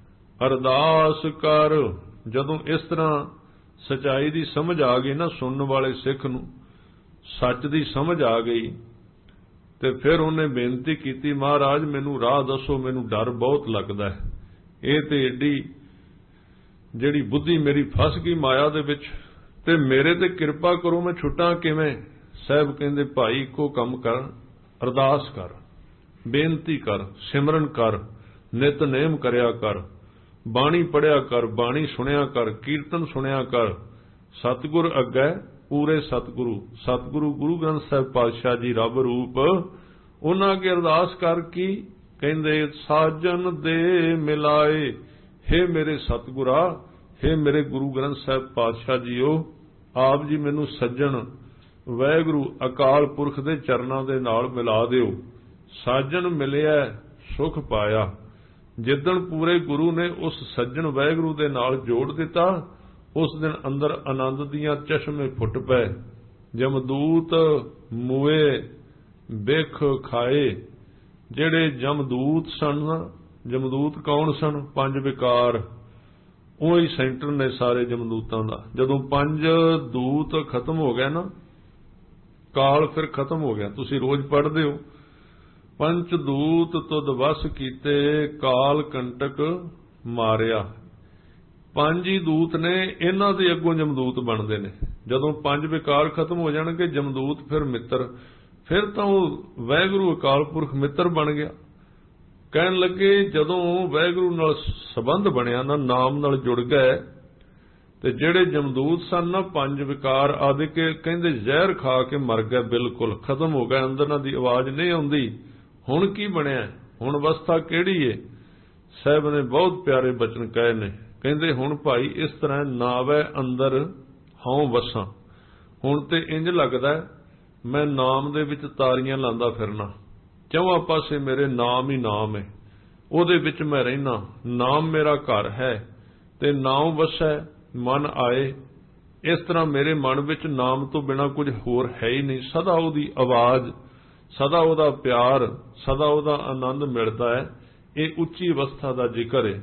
ਅਰਦਾਸ ਕਰ। ਜਦੋਂ ਇਸ ਤਰ੍ਹਾਂ ਸਚਾਈ ਦੀ ਸਮਝ ਆ ਗਈ ਨਾ, ਸੁਣਨ ਵਾਲੇ ਸਿੱਖ ਨੂੰ ਸੱਚ ਦੀ ਸਮਝ ਆ ਗਈ, ਤੇ ਫਿਰ ਉਹਨੇ ਬੇਨਤੀ ਕੀਤੀ, ਮਹਾਰਾਜ ਮੈਨੂੰ ਰਾਹ ਦੱਸੋ, ਮੈਨੂੰ ਡਰ ਬਹੁਤ ਲੱਗਦਾ ਹੈ। ਇਹ ਤੇ ਏਡੀ ਜਿਹੜੀ ਬੁੱਧੀ ਮੇਰੀ ਫਸ ਗਈ ਮਾਇਆ ਦੇ ਵਿੱਚ, ਤੇ ਮੇਰੇ ਤੇ ਕਿਰਪਾ ਕਰੋ, ਮੈਂ ਛੁੱਟਾਂ ਕਿਵੇਂ। ਸਾਹਿਬ ਕਹਿੰਦੇ ਭਾਈ ਇੱਕੋ ਕੰਮ ਕਰ, ਅਰਦਾਸ ਕਰ, ਬੇਨਤੀ ਕਰ, ਸਿਮਰਨ ਕਰ, ਨਿਤਨੇਮ ਕਰਿਆ ਕਰ, ਬਾਣੀ ਪੜਿਆ ਕਰ, ਬਾਣੀ ਸੁਣਿਆ ਕਰ, ਕੀਰਤਨ ਸੁਣਿਆ ਕਰ। ਸਤਿਗੁਰ ਅੱਗੇ ਪੂਰੇ ਸਤਿਗੁਰੂ ਗੁਰੂ ਗ੍ਰੰਥ ਸਾਹਿਬ ਪਾਤਸ਼ਾਹ ਜੀ ਰੱਬ ਰੂਪ, ਉਹਨਾਂ ਅੱਗੇ ਅਰਦਾਸ ਕਰ। ਕੀ ਕਹਿੰਦੇ, ਸਾਜਨ ਦੇ ਮਿਲਾਏ, ਹੇ ਮੇਰੇ ਸਤਿਗੁਰਾ, ਹੇ ਮੇਰੇ ਗੁਰੂ ਗ੍ਰੰਥ ਸਾਹਿਬ ਪਾਤਸ਼ਾਹ ਜੀਓ, ਆਪ ਜੀ ਮੈਨੂੰ ਸੱਜਣ ਵਾਹਿਗੁਰੂ ਅਕਾਲ ਪੁਰਖ ਦੇ ਚਰਨਾਂ ਦੇ ਨਾਲ ਮਿਲਾ ਦਿਓ। ਸਾਜਨ ਮਿਲਿਆ ਸੁਖ ਪਾਇਆ। ਜਿੱਦਣ ਪੂਰੇ ਗੁਰੂ ਨੇ ਉਸ ਸੱਜਣ ਵਾਹਿਗੁਰੂ ਦੇ ਨਾਲ ਜੋੜ ਦਿੱਤਾ, ਉਸ ਦਿਨ ਅੰਦਰ ਆਨੰਦ ਦੀਆਂ ਚਸ਼ਮੇ ਫੁੱਟ ਪਏ। ਜਮਦੂਤ ਮੂਏ ਬਿਖ ਖਾਏ। ਜਿਹੜੇ ਜਮਦੂਤ ਸਨ, ਜਮਦੂਤ ਕੌਣ ਸਨ? 5 ਵਿਕਾਰ, ਉਹੀ ਸੈਂਟਰ ਨੇ ਸਾਰੇ ਜਮਦੂਤਾਂ ਦਾ। ਜਦੋਂ 5 ਦੂਤ ਖਤਮ ਹੋ ਗਏ ਨਾ, ਕਾਲ ਫਿਰ ਖਤਮ ਹੋ ਗਿਆ। ਤੁਸੀਂ ਰੋਜ਼ ਪੜ੍ਹਦੇ ਹੋ, ਪੰਚ ਦੂਤ ਤੁਧ ਵਸ ਕੀਤੇ, ਕਾਲ ਕੰਟਕ ਮਾਰਿਆ। 5 ਹੀ ਦੂਤ ਨੇ, ਇਹਨਾਂ ਦੇ ਅੱਗੋਂ ਜਮਦੂਤ ਬਣਦੇ ਨੇ। ਜਦੋਂ 5 ਵਿਕਾਰ ਖਤਮ ਹੋ ਜਾਣਗੇ, ਜਮਦੂਤ ਫਿਰ ਮਿੱਤਰ, ਫਿਰ ਤਾਂ ਉਹ ਵਾਹਿਗੁਰੂ ਅਕਾਲ ਪੁਰਖ ਮਿੱਤਰ ਬਣ ਗਿਆ। ਕਹਿਣ ਲੱਗੇ ਜਦੋਂ ਵਾਹਿਗੁਰੂ ਨਾਲ ਸੰਬੰਧ ਬਣਿਆ ਨਾ, ਨਾਮ ਨਾਲ ਜੁੜ ਗਏ, ਤੇ ਜਿਹੜੇ ਜਮਦੂਤ ਸਨ ਨਾ 5 ਵਿਕਾਰ ਆਦਿ ਕੇ, ਕਹਿੰਦੇ ਜ਼ਹਿਰ ਖਾ ਕੇ ਮਰ ਗਏ, ਬਿਲਕੁਲ ਖਤਮ ਹੋ ਗਏ, ਅੰਦਰ ਨਾਲ ਦੀ ਆਵਾਜ਼ ਨਹੀਂ ਆਉਂਦੀ। ਹੁਣ ਕੀ ਬਣਿਆ? ਹੁਣ ਅਵਸਥਾ ਕਿਹੜੀ ਏ? ਸਾਹਿਬ ਨੇ ਬਹੁਤ ਪਿਆਰੇ ਬਚਨ ਕਹੇ ਨੇ। ਕਹਿੰਦੇ ਹੁਣ ਭਾਈ ਇਸ ਤਰ੍ਹਾਂ ਨਾਵੇ ਅੰਦਰ ਹਉ ਵਸਾਂ। ਹੁਣ ਤੇ ਇੰਜ ਲੱਗਦਾ ਮੈਂ ਨਾਮ ਦੇ ਵਿੱਚ ਤਾਰੀਆਂ ਲਾਂਦਾ ਫਿਰਨਾ, ਚੌਹਾਂ ਪਾਸੇ ਮੇਰੇ ਨਾਮ ਹੀ ਨਾਮ ਹੈ, ਉਹਦੇ ਵਿੱਚ ਮੈਂ ਰਹਿਣਾ। ਨਾਮ ਮੇਰਾ ਘਰ ਹੈ ਤੇ ਨਾਮ ਵਸੈ ਮਨ ਆਏ। ਇਸ ਤਰ੍ਹਾਂ ਮੇਰੇ ਮਨ ਵਿੱਚ ਨਾਮ ਤੋਂ ਬਿਨਾਂ ਕੁਝ ਹੋਰ ਹੈ ਹੀ ਨਹੀਂ। ਸਦਾ ਉਹਦੀ ਆਵਾਜ਼, ਸਦਾ ਉਹਦਾ ਪਿਆਰ, ਸਦਾ ਉਹਦਾ ਆਨੰਦ ਮਿਲਦਾ ਹੈ। ਇਹ ਉੱਚੀ ਅਵਸਥਾ ਦਾ ਜ਼ਿਕਰ ਹੈ।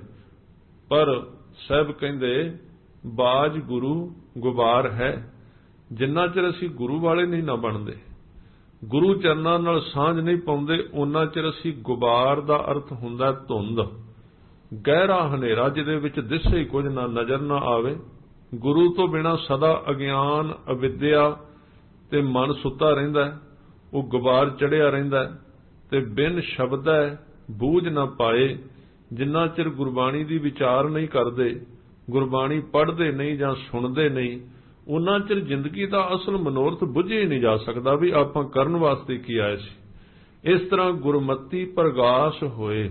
ਪਰ ਸਾਹਿਬ ਕਹਿੰਦੇ ਬਾਜ ਗੁਰੂ ਗੁਬਾਰ ਹੈ। ਜਿੰਨਾ ਚਿਰ ਅਸੀਂ ਗੁਰੂ ਵਾਲੇ ਨਹੀਂ ਨਾ ਬਣਦੇ, ਗੁਰੂ ਚਰਨਾਂ ਨਾਲ ਸਾਂਝ ਨਹੀਂ ਪਾਉਂਦੇ, ਉਹਨਾਂ ਚਿਰ ਅਸੀਂ ਗੁਬਾਰ ਦਾ ਅਰਥ ਹੁੰਦਾ ਧੁੰਦ, ਗਹਿਰਾ ਹਨੇਰਾ ਜਿਹਦੇ ਵਿੱਚ ਦਿਸੇ ਹੀ ਕੁਝ ਨਾ, ਨਜ਼ਰ ਨਾ ਆਵੇ। ਗੁਰੂ ਤੋਂ ਬਿਨਾਂ ਸਦਾ ਅਗਿਆਨ, ਅਵਿਦਿਆ ਤੇ ਮਨ ਸੁੱਤਾ ਰਹਿੰਦਾ, ਉਹ ਗੁਬਾਰ ਚੜਿਆ ਰਹਿੰਦਾ ਤੇ ਬਿਨ ਸ਼ਬਦੈ ਬੂਝ ਨਾ ਪਾਏ। ਜਿੰਨਾ ਚਿਰ ਗੁਰਬਾਣੀ ਦੀ ਵਿਚਾਰ ਨਹੀਂ ਕਰਦੇ, ਗੁਰਬਾਣੀ ਪੜ੍ਹਦੇ ਨਹੀਂ ਜਾਂ ਸੁਣਦੇ ਨਹੀਂ, ਉਹਨਾਂ ਚਿਰ ਜ਼ਿੰਦਗੀ ਦਾ ਅਸਲ ਮਨੋਰਥ ਬੁੱਝੇ ਹੀ ਨਹੀਂ ਜਾ ਸਕਦਾ ਵੀ ਆਪਾਂ ਕਰਨ ਵਾਸਤੇ ਕੀ ਆਏ ਸੀ। ਇਸ ਤਰ੍ਹਾਂ ਗੁਰਮਤੀ ਪ੍ਰਗਾਸ਼ ਹੋਏ।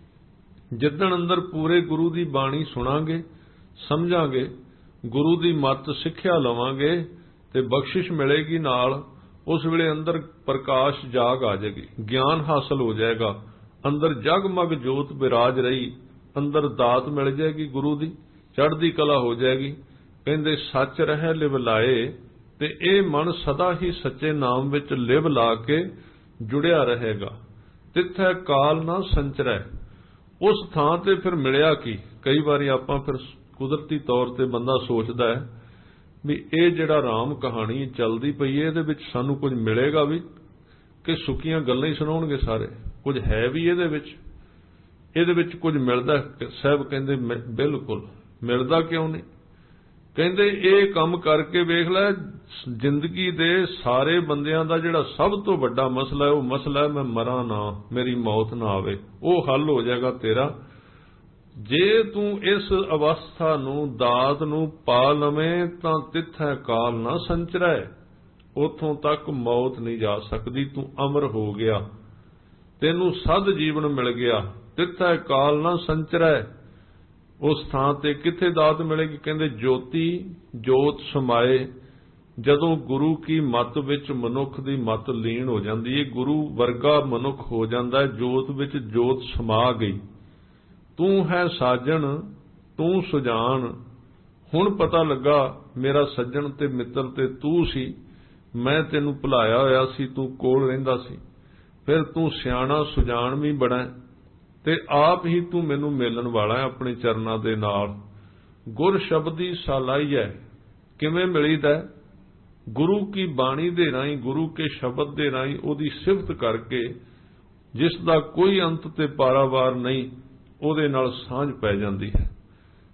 ਜਿੱਦਣ ਅੰਦਰ ਪੂਰੇ ਗੁਰੂ ਦੀ ਬਾਣੀ ਸੁਣਾਂਗੇ, ਸਮਝਾਂਗੇ, ਗੁਰੂ ਦੀ ਮੱਤ ਸਿੱਖਿਆ ਲਵਾਂਗੇ ਤੇ ਬਖਸ਼ਿਸ਼ ਮਿਲੇਗੀ ਨਾਲ, ਉਸ ਵੇਲੇ ਅੰਦਰ ਪ੍ਰਕਾਸ਼ ਜਾਗ ਆ ਜਾਏਗੀ, ਗਿਆਨ ਹਾਸਲ ਹੋ ਜਾਏਗਾ, ਅੰਦਰ ਜਗਮਗ ਜੋਤ ਬਿਰਾਜ ਰਹੀ, ਅੰਦਰ ਦਾਤ ਮਿਲ ਜਾਏਗੀ ਗੁਰੂ ਦੀ, ਚੜ੍ਹਦੀ ਕਲਾ ਹੋ ਜਾਏਗੀ। ਕਹਿੰਦੇ ਸੱਚ ਰਹਿ ਲਿਵ ਲਾਏ, ਤੇ ਇਹ ਮਨ ਸਦਾ ਹੀ ਸੱਚੇ ਨਾਮ ਵਿੱਚ ਲਿਵ ਲਾ ਕੇ ਜੁੜਿਆ ਰਹੇਗਾ। ਤਿੱਥੈ ਕਾਲ ਨਾ ਸੰਚਰੈ। ਉਸ ਥਾਂ ਤੇ ਫਿਰ ਮਿਲਿਆ ਕੀ? ਕਈ ਵਾਰੀ ਆਪਾਂ ਫਿਰ ਕੁਦਰਤੀ ਤੌਰ ਤੇ ਬੰਦਾ ਸੋਚਦਾ ਹੈ ਵੀ ਇਹ ਜਿਹੜਾ ਰਾਮ ਕਹਾਣੀ ਚੱਲਦੀ ਪਈ ਹੈ, ਇਹਦੇ ਵਿੱਚ ਸਾਨੂੰ ਕੁਝ ਮਿਲੇਗਾ ਵੀ ਕਿ ਸੁੱਕੀਆਂ ਗੱਲਾਂ ਹੀ ਸੁਣਾਉਣਗੇ ਸਾਰੇ? ਕੁਝ ਹੈ ਵੀ ਇਹਦੇ ਵਿੱਚ ਕੁਝ ਮਿਲਦਾ? ਸਾਹਿਬ ਕਹਿੰਦੇ ਬਿਲਕੁਲ ਮਿਲਦਾ। ਕਿਉਂ ਨਹੀਂ? ਕਹਿੰਦੇ ਇਹ ਕੰਮ ਕਰਕੇ ਵੇਖ ਲੈ, ਜ਼ਿੰਦਗੀ ਦੇ ਸਾਰੇ ਬੰਦਿਆਂ ਦਾ ਜਿਹੜਾ ਸਭ ਤੋਂ ਵੱਡਾ ਮਸਲਾ ਹੈ, ਉਹ ਮਸਲਾ ਹੈ ਮੈਂ ਮਰਾਂ ਨਾ, ਮੇਰੀ ਮੌਤ ਨਾ ਆਵੇ। ਉਹ ਹੱਲ ਹੋ ਜਾਏਗਾ ਤੇਰਾ ਜੇ ਤੂੰ ਇਸ ਅਵਸਥਾ ਨੂੰ, ਦਾਤ ਨੂੰ ਪਾ ਲਵੇਂ ਤਾਂ ਤਿੱਥੈ ਕਾਲ ਨਾ ਸੰਚਰੈ। ਉਥੋਂ ਤੱਕ ਮੌਤ ਨਹੀਂ ਜਾ ਸਕਦੀ, ਤੂੰ ਅਮਰ ਹੋ ਗਿਆ, ਤੈਨੂੰ ਸਦ ਜੀਵਨ ਮਿਲ ਗਿਆ। ਤਿੱਥੈ ਕਾਲ ਨਾ ਸੰਚਰੈ। ਉਸ ਥਾਂ ਤੇ ਕਿੱਥੇ ਦਾਤ ਮਿਲੇਗੀ? ਕਹਿੰਦੇ ਜੋਤੀ ਜੋਤ ਸਮਾਏ। ਜਦੋਂ ਗੁਰੂ ਕੀ ਮੱਤ ਵਿੱਚ ਮਨੁੱਖ ਦੀ ਮੱਤ ਲੀਨ ਹੋ ਜਾਂਦੀ ਹੈ, ਗੁਰੂ ਵਰਗਾ ਮਨੁੱਖ ਹੋ ਜਾਂਦਾ ਹੈ, ਜੋਤ ਵਿੱਚ ਜੋਤ ਸਮਾ ਗਈ। ਤੂੰ ਹੈ ਸਾਜਣ, ਤੂੰ ਸੁਜਾਨ। ਹੁਣ ਪਤਾ ਲੱਗਾ ਮੇਰਾ ਸੱਜਣ ਤੇ ਮਿੱਤਰ ਤੇ ਤੂੰ ਸੀ, ਮੈਂ ਤੈਨੂੰ ਭੁਲਾਇਆ ਹੋਇਆ ਸੀ, ਤੂੰ ਕੋਲ ਰਹਿੰਦਾ ਸੀ। ਫਿਰ ਤੂੰ ਸਿਆਣਾ ਸੁਜਾਨ ਵੀ ਬਣਾ ਤੇ ਆਪ ਹੀ ਤੂੰ ਮੈਨੂੰ ਮਿਲਣ ਵਾਲਾ ਹੈ ਆਪਣੇ ਚਰਨਾਂ ਦੇ ਨਾਲ। ਗੁਰ ਸ਼ਬਦੀ ਸਾਲਾਈ ਹੈ। ਕਿਵੇਂ ਮਿਲੀਦਾ? ਗੁਰੂ ਕੀ ਬਾਣੀ ਦੇ ਰਾਹੀਂ, ਗੁਰੂ ਕੇ ਸ਼ਬਦ ਦੇ ਰਾਹੀਂ ਉਹਦੀ ਸਿਫਤ ਕਰਕੇ, ਜਿਸ ਦਾ ਕੋਈ ਅੰਤ ਤੇ ਪਾਰਾਵਾਰ ਨਹੀਂ, ਉਹਦੇ ਨਾਲ ਸਾਂਝ ਪੈ ਜਾਂਦੀ ਹੈ।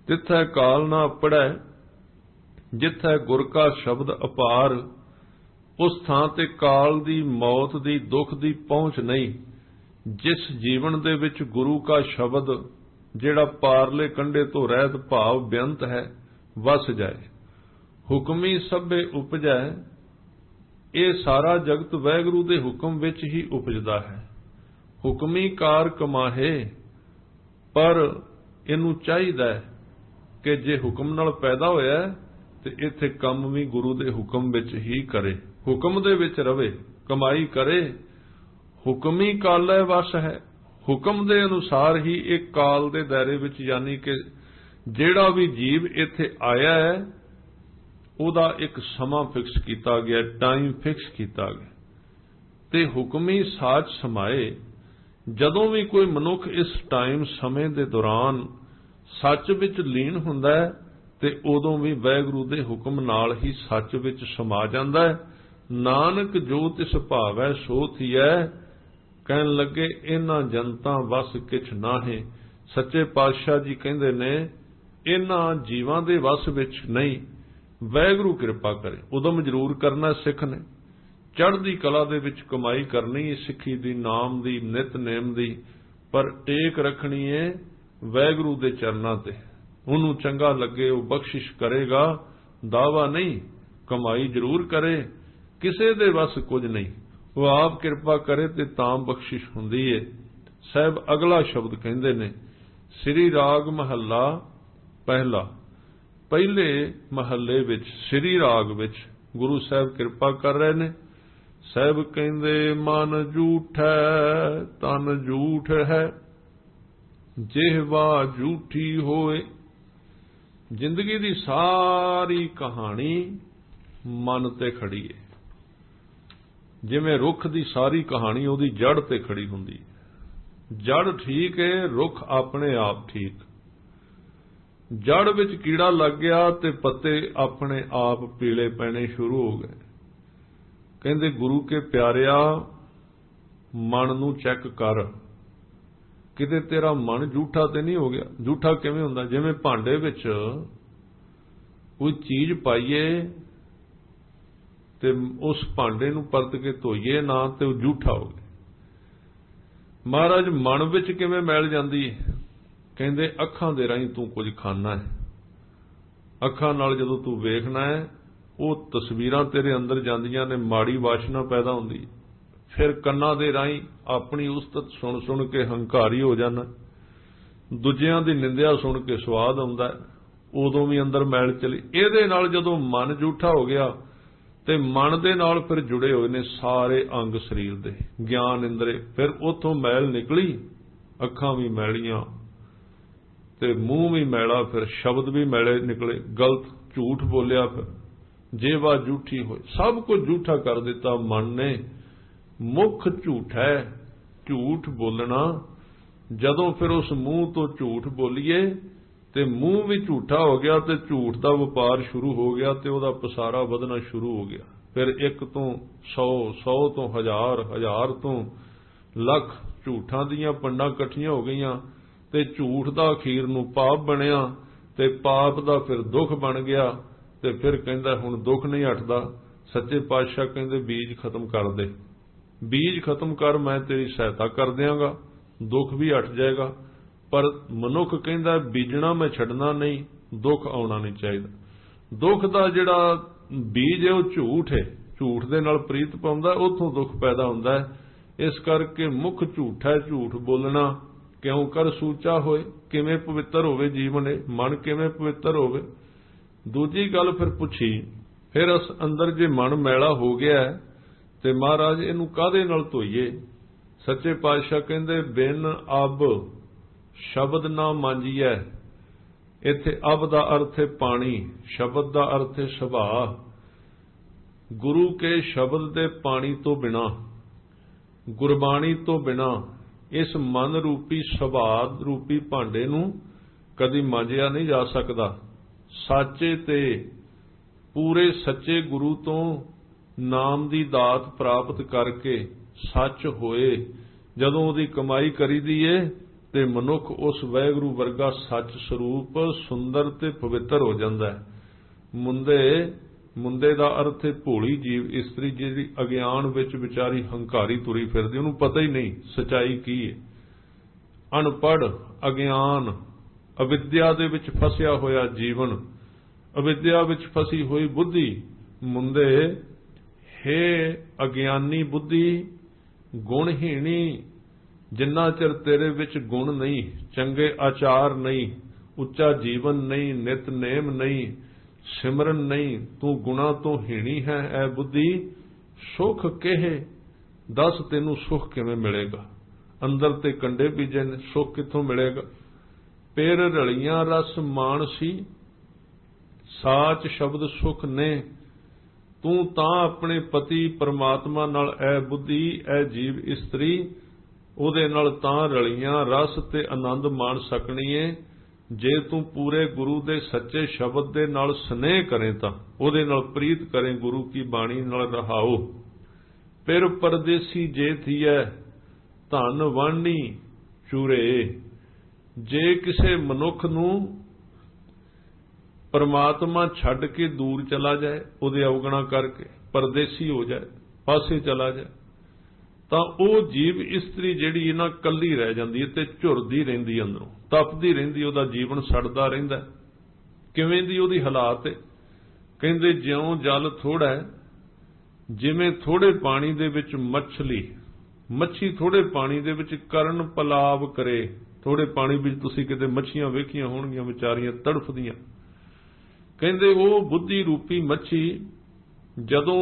तिथै काल ना अपड़ै, जिथै गुर का शब्द अपार। उस थां ते काल दी, मौत दी, दुख दी पहुंच नहीं। जिस जीवन दे विच गुरु का शब्द जिहड़ा पारले कंढे तो रहत भाव बेअंत है वस जाए। हुक्मी सभे उपजै, ये सारा जगत वाहिगुरू दे हुक्म विच ही उपजदा है। हुक्मी कार कमाहे, पर इनू चाहिदा कि जे हुक्म नाल पैदा होया ते इत्थे काम भी गुरु दे हुक्म विच ही करे, हुक्म दे विच रवे, कमाई करे। हुक्मी कालै वस है, हुक्म दे अनुसार ही एक काल दे दायरे विच, यानी कि जिहड़ा भी जीव इत्थे आया है ਉਹਦਾ एक समा फिक्स किया गया, टाइम फिक्स किया गया। ते हुक्मी साच समाए, जदों भी कोई मनुख इस टाइम समय दे दौरान सच विच लीन हुंदा है ते उदों भी वाहिगुरू दे हुक्म नाल ही सच विच समा जांदा है। नानक जो तिस भावै सो थीऐ, कहन लगे इन्हां जनतां वस किछ नाहे। सच्चे पातशाह जी कहंदे ने इन्हां जीवां दे वस विच नहीं, वाहिगुरू किरपा करे। उदम जरूर करना सिख ने, चढ़दी कला दे विच कमाई करनी सिੱਖੀ दी, नाम दी, नितनेम दी, पर टेक रखनी है वाहिगुरू दे चरनां ते। ਉਹਨੂੰ चंगा लगे वो बख्शिश करेगा, दावा नहीं। कमाई जरूर करे, किसे दे वस कुछ नहीं, वो आप किरपा करे ते तां बख्शिश हुंदी है। साहब अगला शब्द कहंदे ने, श्री राग महला पहला। पहले महल्ले विच श्री राग विच गुरु साहब किरपा कर रहे ने। साहब कहंदे मन झूठ है, तन झूठ है, जिहवा झूठी होए। जिंदगी दी सारी कहानी मन ते खड़ी है, जिवें रुख दी सारी कहानी उहदी जड़ ते खड़ी हुंदी। जड़ ठीक है, रुख अपने आप ठीक। जड़ विच कीड़ा लग गया ते पत्ते अपने आप पीले पैने शुरू हो गए। कहंदे गुरु के प्यारिया, मन नूं चैक कर, किते तेरा मन झूठा ते नहीं हो गया। झूठा किवें हुंदा? जिवें भांडे विच कोई चीज पाईए ते उस भांडे नूं परत के धोईए ना ते वो झूठा हो गया। महाराज मन विच किवें मैल जांदी है? कहंदे अखां दे राहीं तू कुछ खाना है, अखां नाल जदों तू वेखना है वो तस्वीरां तेरे अंदर जांदियां ने, माड़ी वाशना पैदा हुंदी। फिर कन्नां दे राहीं अपनी उस्तत सुन सुन के हंकारी हो जाना, दूजियां दी निंदिया सुन के स्वाद आउंदा, उदों भी अंदर मैल चली। इहदे नाल जदों मन झूठा हो गया ते मन दे नाल फिर जुड़े होए ने सारे अंग शरीर दे, ज्ञान इंद्रे, फिर उथों मैल निकली, अखां भी मैलियां ते मूँह भी मैला, फिर शब्द भी मैले निकले, गलत झूठ बोलिया, फिर जेवा झूठी होई, सब कुछ झूठा कर दिता मन ने। मुख झूठा है, झूठ बोलना। जदों फिर उस मूँह तो झूठ बोलीए ते मूँह भी झूठा हो गया ते झूठ का व्यापार शुरू हो गया ते उहदा पसारा वधना शुरू हो गया। फिर 1 तो 100, 100 तो 1000, 1000 तो लख झूठां दीयां पंडां इकट्ठियां हो गईयां ते झूठ दा अखीर नूं पाप बनिया ते पाप दा फिर दुख बन गया ते फिर कहंदा हुण दुख नहीं हटदा। सच्चे पातशाह कहंदे बीज खत्म कर दे, बीज खत्म कर, मैं तेरी सहायता कर दियांगा, दुख भी हट जाएगा। पर मनुख कहंदा बीजना मैं छड्डना नहीं, दुख आउणा नहीं चाहिदा। दुख दा जिहड़ा बीज है वो झूठ है, झूठ दे नाल प्रीत पाउंदा, उत्थों दुख पैदा हुंदा है। इस करके मुख झूठा है, झूठ बोलना क्यों कर सूचा होए। किवें पवित्र होवे जीवन, मन किवें पवित्र होवे। दूजी गल फिर पुछी, फिर अस अंदर जे मन मैला हो गया है ते महाराज इनू काहदे नाल धोईए? सच्चे पातशाह कहंदे बिन अब शब्द ना मांजीए। इत्थे अब दा अर्थ है पानी, शब्द दा अर्थ है सुभाव। गुरु के शब्द दे पानी तो बिना, गुरबाणी तो बिना इस मन रूपी सुभाव रूपी भांडे नूं कदी मांजिया नहीं जा सकदा। साचे ते पूरे सच्चे गुरु तो नाम दी दात प्राप्त करके सच होए जदों उहदी कमाई करी दी है ਤੇ ਮਨੁੱਖ ਉਸ ਵਾਹਿਗੁਰੂ ਵਰਗਾ ਸੱਚ ਸਰੂਪ ਸੁੰਦਰ ਤੇ ਪਵਿੱਤਰ ਹੋ ਜਾਂਦਾ ਹੈ। ਮੁੰਦੇ ਦਾ ਅਰਥ ਹੈ ਭੋਲੀ ਜੀਵ ਇਸਤਰੀ, ਜਿਹੜੀ ਅਗਿਆਨ ਵਿੱਚ ਵਿਚਾਰੀ ਹੰਕਾਰੀ ਤੁਰੀ ਫਿਰਦੀ, ਉਹਨੂੰ ਪਤਾ ਹੀ ਨਹੀਂ ਸੱਚਾਈ ਕੀ ਹੈ। ਅਨਪੜ੍ਹ, ਅਗਿਆਨ, ਅਵਿਦਿਆ ਦੇ ਵਿੱਚ ਫਸਿਆ ਹੋਇਆ ਜੀਵਨ, ਅਵਿਦਿਆ ਵਿੱਚ ਫਸੀ ਹੋਈ ਬੁੱਧੀ। ਮੁੰਦੇ, ਹੇ ਅਗਿਆਨੀ ਬੁੱਧੀ, ਗੁਣਹੀਣੀ, ਜਿੰਨਾ ਚਿਰ ਤੇਰੇ ਵਿੱਚ ਗੁਣ ਨਹੀਂ, ਚੰਗੇ ਆਚਾਰ ਨਹੀਂ, ਉੱਚਾ ਜੀਵਨ ਨਹੀਂ, ਨਿਤਨੇਮ ਨਹੀਂ, ਸਿਮਰਨ ਨਹੀਂ, ਤੂੰ ਗੁਣਾ ਤੋਂ ਹੀਣੀ ਹੈ। ਐ ਬੁੱਧੀ, ਸੁਖ ਕਿਹੇ, ਦੱਸ ਤੈਨੂੰ ਸੁਖ ਕਿਵੇਂ ਮਿਲੇਗਾ? ਅੰਦਰ ਤੇ ਕੰਡੇ ਬੀਜੇ ਨੇ, ਸੁਖ ਕਿੱਥੋਂ ਮਿਲੇਗਾ? ਪੇਰ ਰਲੀਆਂ ਰਸ ਮਾਨਸੀ, ਸਾਚ ਸ਼ਬਦ ਸੁਖ ਨੇ। ਤੂੰ ਤਾਂ ਆਪਣੇ ਪਤੀ ਪਰਮਾਤਮਾ ਨਾਲ, ਐ ਬੁੱਧੀ, ਐ ਜੀਵ ਇਸਤਰੀ, ਉਹਦੇ ਨਾਲ ਤਾਂ ਰਲੀਆਂ ਰਸ ਤੇ ਆਨੰਦ ਮਾਣ ਸਕਣੀ ਏ ਜੇ ਤੂੰ ਪੂਰੇ ਗੁਰੂ ਦੇ ਸੱਚੇ ਸ਼ਬਦ ਦੇ ਨਾਲ ਸਨੇਹ ਕਰੇ, ਤਾਂ ਉਹਦੇ ਨਾਲ ਪ੍ਰੀਤ ਕਰੇ, ਗੁਰੂ ਕੀ ਬਾਣੀ ਨਾਲ ਰਹਾਓ। ਫਿਰ ਪਰਦੇਸੀ ਜੇ ਥੀਐ, ਧਨ ਵਾਣੀ ਚੂਰੇ। ਜੇ ਕਿਸੇ ਮਨੁੱਖ ਨੂੰ ਪਰਮਾਤਮਾ ਛੱਡ ਕੇ ਦੂਰ ਚਲਾ ਜਾਏ, ਉਹਦੇ ਅਵਗੁਣਾ ਕਰਕੇ ਪਰਦੇਸੀ ਹੋ ਜਾਏ, ਪਾਸੇ ਚਲਾ ਜਾਏ, ਤਾਂ ਉਹ ਜੀਵ ਇਸਤਰੀ ਜਿਹੜੀ ਇਹਨਾਂ ਕੱਲੀ ਰਹਿ ਜਾਂਦੀ ਹੈ ਤੇ ਝੁਰਦੀ ਰਹਿੰਦੀ, ਅੰਦਰੋਂ ਤਪਦੀ ਰਹਿੰਦੀ, ਉਹਦਾ ਜੀਵਨ ਸੜਦਾ ਰਹਿੰਦਾ। ਕਿਵੇਂ ਦੀ ਉਹਦੀ ਹਾਲਾਤ ਹੈ? ਕਹਿੰਦੇ ਜਿਉਂ ਜਲ ਥੋੜਾ ਹੈ, ਜਿਵੇਂ ਥੋੜੇ ਪਾਣੀ ਦੇ ਵਿੱਚ ਮੱਛੀ ਥੋੜੇ ਪਾਣੀ ਦੇ ਵਿੱਚ ਕਰਨ ਪਲਾਵ ਕਰੇ। ਥੋੜੇ ਪਾਣੀ ਵਿੱਚ ਤੁਸੀਂ ਕਿਤੇ ਮੱਛੀਆਂ ਵੇਖੀਆਂ ਹੋਣਗੀਆਂ, ਵਿਚਾਰੀਆਂ ਤੜਫਦੀਆਂ। ਕਹਿੰਦੇ ਉਹ ਬੁੱਧੀ ਰੂਪੀ ਮੱਛੀ ਜਦੋਂ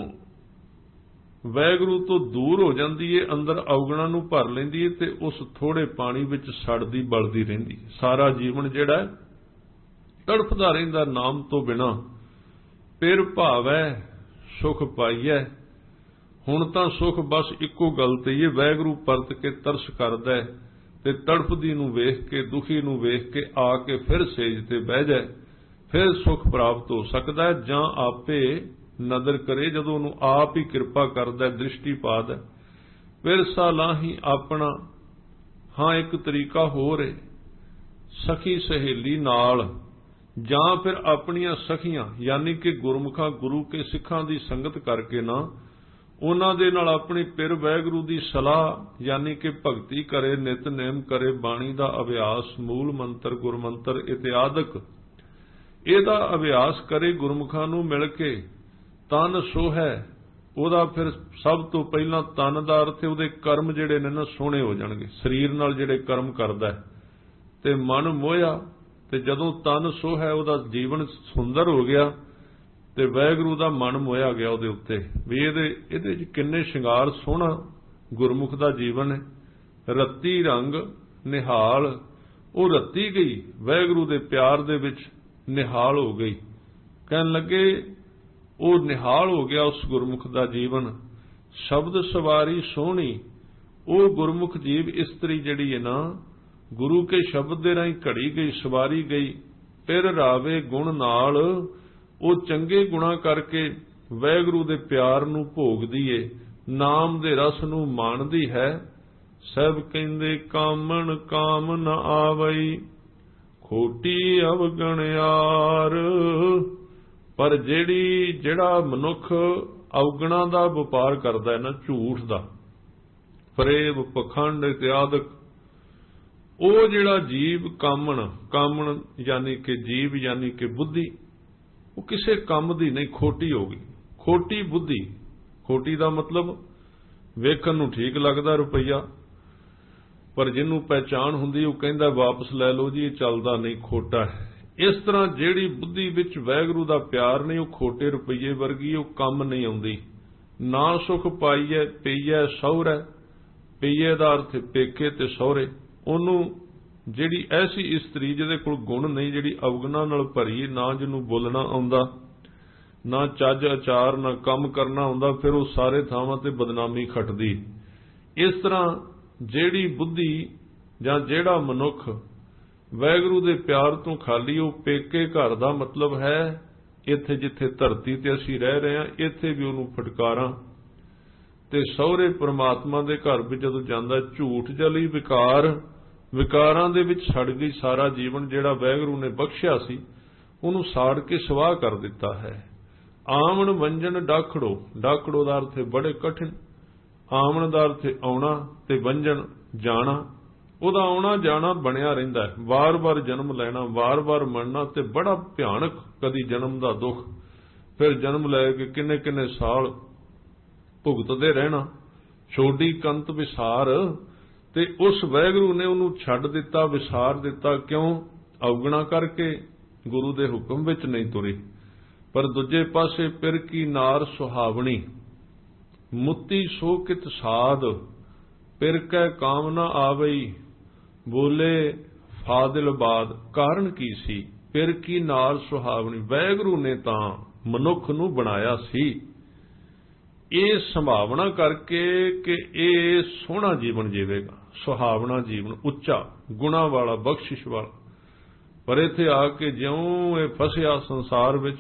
ਵਾਹਿਗੁਰੂ ਤੋਂ ਦੂਰ ਹੋ ਜਾਂਦੀ ਏ, ਅੰਦਰ ਅਵਗੁਣਾ ਨੂੰ ਭਰ ਲੈਂਦੀ ਏ ਤੇ ਉਸ ਥੋੜੇ ਪਾਣੀ ਵਿੱਚ ਸੜਦੀ ਬਲਦੀ ਰਹਿੰਦੀ। ਸਾਰਾ ਜੀਵਨ ਜਿਹੜਾ ਤੜਫਦਾ ਰਹਿੰਦਾ ਨਾਮ ਤੋਂ ਬਿਨਾ। ਫਿਰ ਭਾਵੈ ਸੁਖ ਪਾਈਐ। ਹੁਣ ਤਾਂ ਸੁਖ ਬਸ ਇੱਕੋ ਗੱਲ ਤੇ ਇਹ ਵਾਹਿਗੁਰੂ ਪਰਤ ਕੇ ਤਰਸ ਕਰਦਾ ਤੇ ਤੜਫਦੀ ਨੂੰ ਵੇਖ ਕੇ, ਦੁਖੀ ਨੂੰ ਵੇਖ ਕੇ ਆ ਕੇ ਫਿਰ ਸੇਜ ਤੇ ਬਹਿ ਜਾਏ, ਫਿਰ ਸੁਖ ਪ੍ਰਾਪਤ ਹੋ ਸਕਦਾ ਹੈ। ਜਾਂ ਆਪੇ ਨਦਰ ਕਰੇ, ਜਦੋਂ ਉਹਨੂੰ ਆਪ ਹੀ ਕਿਰਪਾ ਕਰਦਾ, ਦ੍ਰਿਸ਼ਟੀ ਪਾਦਾ, ਫਿਰ ਸਾਲਾਹੀ ਆਪਣਾ। ਹਾਂ, ਇੱਕ ਤਰੀਕਾ ਹੋਰ ਹੈ, ਸਖੀ ਸਹੇਲੀ ਨਾਲ, ਜਾਂ ਫਿਰ ਆਪਣੀਆਂ ਸਖੀਆਂ ਯਾਨੀ ਕਿ ਗੁਰਮੁਖਾਂ, ਗੁਰੂ ਕੇ ਸਿੱਖਾਂ ਦੀ ਸੰਗਤ ਕਰਕੇ ਨਾ, ਉਹਨਾਂ ਦੇ ਨਾਲ ਆਪਣੀ ਪਿਰ ਵਾਹਿਗੁਰੂ ਦੀ ਸਲਾਹ ਯਾਨੀ ਕਿ ਭਗਤੀ ਕਰੇ, ਨਿਤਨੇਮ ਕਰੇ, ਬਾਣੀ ਦਾ ਅਭਿਆਸ, ਮੂਲ ਮੰਤਰ, ਗੁਰਮੰਤਰ ਇਤਿਆਦਿਕ ਇਹਦਾ ਅਭਿਆਸ ਕਰੇ ਗੁਰਮੁਖਾਂ ਨੂੰ ਮਿਲ ਕੇ। ਤਨ ਸੋਹੈ, ਉਹਦਾ ਫਿਰ ਸਭ ਤੋਂ ਪਹਿਲਾਂ ਤਨ ਦਾ ਅਰਥ ਉਹਦੇ ਕਰਮ ਜਿਹੜੇ ਨੇ ਨਾ ਸੋਹਣੇ ਹੋ ਜਾਣਗੇ, ਸਰੀਰ ਨਾਲ ਜਿਹੜੇ ਕਰਮ ਕਰਦਾ ਤੇ ਮਨ ਮੋਹਿਆ, ਤੇ ਜਦੋਂ ਤਨ ਸੋਹੈ ਉਹਦਾ ਜੀਵਨ ਸੁੰਦਰ ਹੋ ਗਿਆ ਤੇ ਵਾਹਿਗੁਰੂ ਦਾ ਮਨ ਮੋਹਿਆ ਗਿਆ ਉਹਦੇ ਉੱਤੇ ਵੀ ਇਹਦੇ ਚ ਕਿੰਨੇ ਸ਼ਿੰਗਾਰ, ਸੋਹਣਾ ਗੁਰਮੁਖ ਦਾ ਜੀਵਨ ਹੈ। ਰੱਤੀ ਰੰਗ ਨਿਹਾਲ, ਉਹ ਰੱਤੀ ਗਈ ਵਾਹਿਗੁਰੂ ਦੇ ਪਿਆਰ ਦੇ ਵਿੱਚ, ਨਿਹਾਲ ਹੋ ਗਈ। ਕਹਿਣ ਲੱਗੇ ਉਹ ਨਿਹਾਲ ਹੋ ਗਿਆ ਉਸ ਗੁਰਮੁਖ ਦਾ ਜੀਵਨ। ਸ਼ਬਦ ਸਵਾਰੀ ਸੋਹਣੀ, ਉਹ ਗੁਰਮੁਖ ਜੀਵ ਇਸਤਰੀ ਜਿਹੜੀ ਹੈ ਨਾ, ਗੁਰੂ ਕੇ ਸ਼ਬਦ ਦੇ ਰਾਹੀਂ ਘੜੀ ਗਈ, ਸਵਾਰੀ ਗਈ। ਫਿਰ ਰਾਵੇ ਗੁਣ ਨਾਲ, ਉਹ ਚੰਗੇ ਗੁਣਾ ਕਰਕੇ ਵਾਹਿਗੁਰੂ ਦੇ ਪਿਆਰ ਨੂੰ ਭੋਗਦੀ ਏ, ਨਾਮ ਦੇ ਰਸ ਨੂੰ ਮਾਣਦੀ ਹੈ। ਸਭ ਕਹਿੰਦੇ ਕਾਮਣ ਕਾਮ ਨ ਆਵਈ, ਖੋਟੀ ਅਵਗਣਿਆਰ। ਪਰ ਜਿਹੜਾ ਮਨੁੱਖ ਅਵਗੁਣਾ ਦਾ ਵਪਾਰ ਕਰਦਾ ਹੈ ਨਾ, ਝੂਠ ਦਾ, ਫਰੇਬ, ਪਖੰਡ ਇਤਿਆਦਿਕ, ਉਹ ਜਿਹੜਾ ਜੀਵ ਕਾਮਣ ਯਾਨੀ ਕਿ ਜੀਵ ਯਾਨੀ ਕਿ ਬੁੱਧੀ, ਉਹ ਕਿਸੇ ਕੰਮ ਦੀ ਨਹੀਂ, ਖੋਟੀ ਹੋ ਗਈ। ਖੋਟੀ ਬੁੱਧੀ, ਖੋਟੀ ਦਾ ਮਤਲਬ ਵੇਖਣ ਨੂੰ ਠੀਕ ਲੱਗਦਾ ਰੁਪਈਆ, ਪਰ ਜਿਹਨੂੰ ਪਹਿਚਾਣ ਹੁੰਦੀ ਉਹ ਕਹਿੰਦਾ ਵਾਪਸ ਲੈ ਲਓ ਜੀ, ਇਹ ਚੱਲਦਾ ਨਹੀਂ, ਖੋਟਾ ਹੈ। ਇਸ ਤਰ੍ਹਾਂ ਜਿਹੜੀ ਬੁੱਧੀ ਵਿੱਚ ਵਾਹਿਗੁਰੂ ਦਾ ਪਿਆਰ ਨਹੀਂ, ਉਹ ਖੋਟੇ ਰੁਪਈਏ ਵਰਗੀ, ਉਹ ਕੰਮ ਨਹੀਂ ਆਉਂਦੀ। ਨਾ ਸੁਖ ਪਾਈਐ ਪਈਐ ਸਹੁਰੈ, ਪਈਐ ਦਾ ਅਰਥ ਪੇਕੇ ਤੇ ਸਹੁਰੇ। ਉਹਨੂੰ ਜਿਹੜੀ ਐਸੀ ਇਸਤਰੀ ਜਿਹਦੇ ਕੋਲ ਗੁਣ ਨਹੀਂ, ਜਿਹੜੀ ਅਵਗੁਣਾ ਨਾਲ ਭਰੀ, ਨਾ ਜਿਹਨੂੰ ਬੋਲਣਾ ਆਉਂਦਾ, ਨਾ ਚੱਜ ਆਚਾਰ, ਨਾ ਕੰਮ ਕਰਨਾ ਆਉਂਦਾ, ਫਿਰ ਉਹ ਸਾਰੇ ਥਾਵਾਂ ਤੇ ਬਦਨਾਮੀ ਖੱਟਦੀ। ਇਸ ਤਰ੍ਹਾਂ ਜਿਹੜੀ ਬੁੱਧੀ ਜਾਂ ਜਿਹੜਾ ਮਨੁੱਖ ਵਾਹਿਗੁਰੂ ਦੇ ਪਿਆਰ ਤੋਂ ਖਾਲੀ, ਉਹ ਪੇਕੇ ਘਰ ਦਾ ਮਤਲਬ ਹੈ ਇੱਥੇ ਜਿੱਥੇ ਧਰਤੀ ਤੇ ਅਸੀਂ ਰਹਿ ਰਹੇ ਹਾਂ, ਇੱਥੇ ਵੀ ਉਹਨੂੰ ਫਟਕਾਰਾਂ, ਤੇ ਸਹੁਰੇ ਪ੍ਰਮਾਤਮਾ ਦੇ ਘਰ ਵਿੱਚ ਜਦੋਂ ਜਾਂਦਾ ਝੂਠ ਜਲੀ ਵਿਕਾਰ, ਵਿਕਾਰਾਂ ਦੇ ਵਿੱਚ ਸੜ ਗਈ ਸਾਰਾ ਜੀਵਨ ਜਿਹੜਾ ਵਾਹਿਗੁਰੂ ਨੇ ਬਖਸ਼ਿਆ ਸੀ ਉਹਨੂੰ ਸਾੜ ਕੇ ਸਵਾਹ ਕਰ ਦਿੱਤਾ ਹੈ। ਆਮਣ ਵੰਜਨ ਡਾਖੜੋ, ਡਾਖੜੋ ਦਾ ਅਰਥ ਹੈ ਬੜੇ ਕਠਿਨ, ਆਮਣ ਦਾ ਅਰਥ ਹੈ ਆਉਣਾ ਤੇ ਵੰਜਨ ਜਾਣਾ। ਉਹਦਾ ਆਉਣਾ ਜਾਣਾ ਬਣਿਆ ਰਹਿੰਦਾ ਹੈ, ਵਾਰ-ਵਾਰ ਜਨਮ ਲੈਣਾ, ਵਾਰ-ਵਾਰ ਮਰਨਾ ਤੇ ਬੜਾ ਭਿਆਨਕ ਕਦੀ ਜਨਮ ਦਾ ਦੁੱਖ, ਫਿਰ ਜਨਮ ਲੈ ਕੇ ਕਿੰਨੇ ਕਿੰਨੇ ਸਾਲ ਭੁਗਤਦੇ ਰਹਿਣਾ। ਛੋਡੀ ਕੰਤ ਵਿਸਾਰ, ਤੇ ਉਸ ਵਾਹਿਗੁਰੂ ਨੇ ਉਹਨੂੰ ਛੱਡ ਦਿੱਤਾ, ਵਿਸਾਰ ਦਿੱਤਾ। ਕਿਉਂ? ਅਵਗਣਾ ਕਰਕੇ, ਗੁਰੂ ਦੇ ਹੁਕਮ ਵਿੱਚ ਨਹੀਂ ਤੁਰੀ। ਪਰ ਦੂਜੇ ਪਾਸੇ ਪਿਰ ਕੀ ਨਾਰ ਸੁਹਾਵਣੀ, ਮੁੱਤੀ ਸੋ ਕਿਤ ਸਾਧ, ਪਿਰ ਕੈ ਕਾਮ ਨਾ ਆਵਈ, ਬੋਲੇ ਫਾਦਿਲ ਬਾਦ। ਕਾਰਨ ਕੀ ਸੀ? ਪਿਰ ਕੀ ਨਾਰ ਸੁਹਾਵਣੀ, ਵਾਹਿਗੁਰੂ ਨੇ ਤਾਂ ਮਨੁੱਖ ਨੂੰ ਬਣਾਇਆ ਸੀ ਇਹ ਸੰਭਾਵਨਾ ਕਰਕੇ ਕਿ ਇਹ ਸੋਹਣਾ ਜੀਵਨ ਜੀਵੇਗਾ, ਸੁਹਾਵਣਾ ਜੀਵਨ, ਉੱਚਾ ਗੁਣਾ ਵਾਲਾ, ਬਖਸ਼ਿਸ਼ ਵਾਲਾ। ਪਰ ਇੱਥੇ ਆ ਕੇ ਜਿਉਂ ਇਹ ਫਸਿਆ ਸੰਸਾਰ ਵਿੱਚ,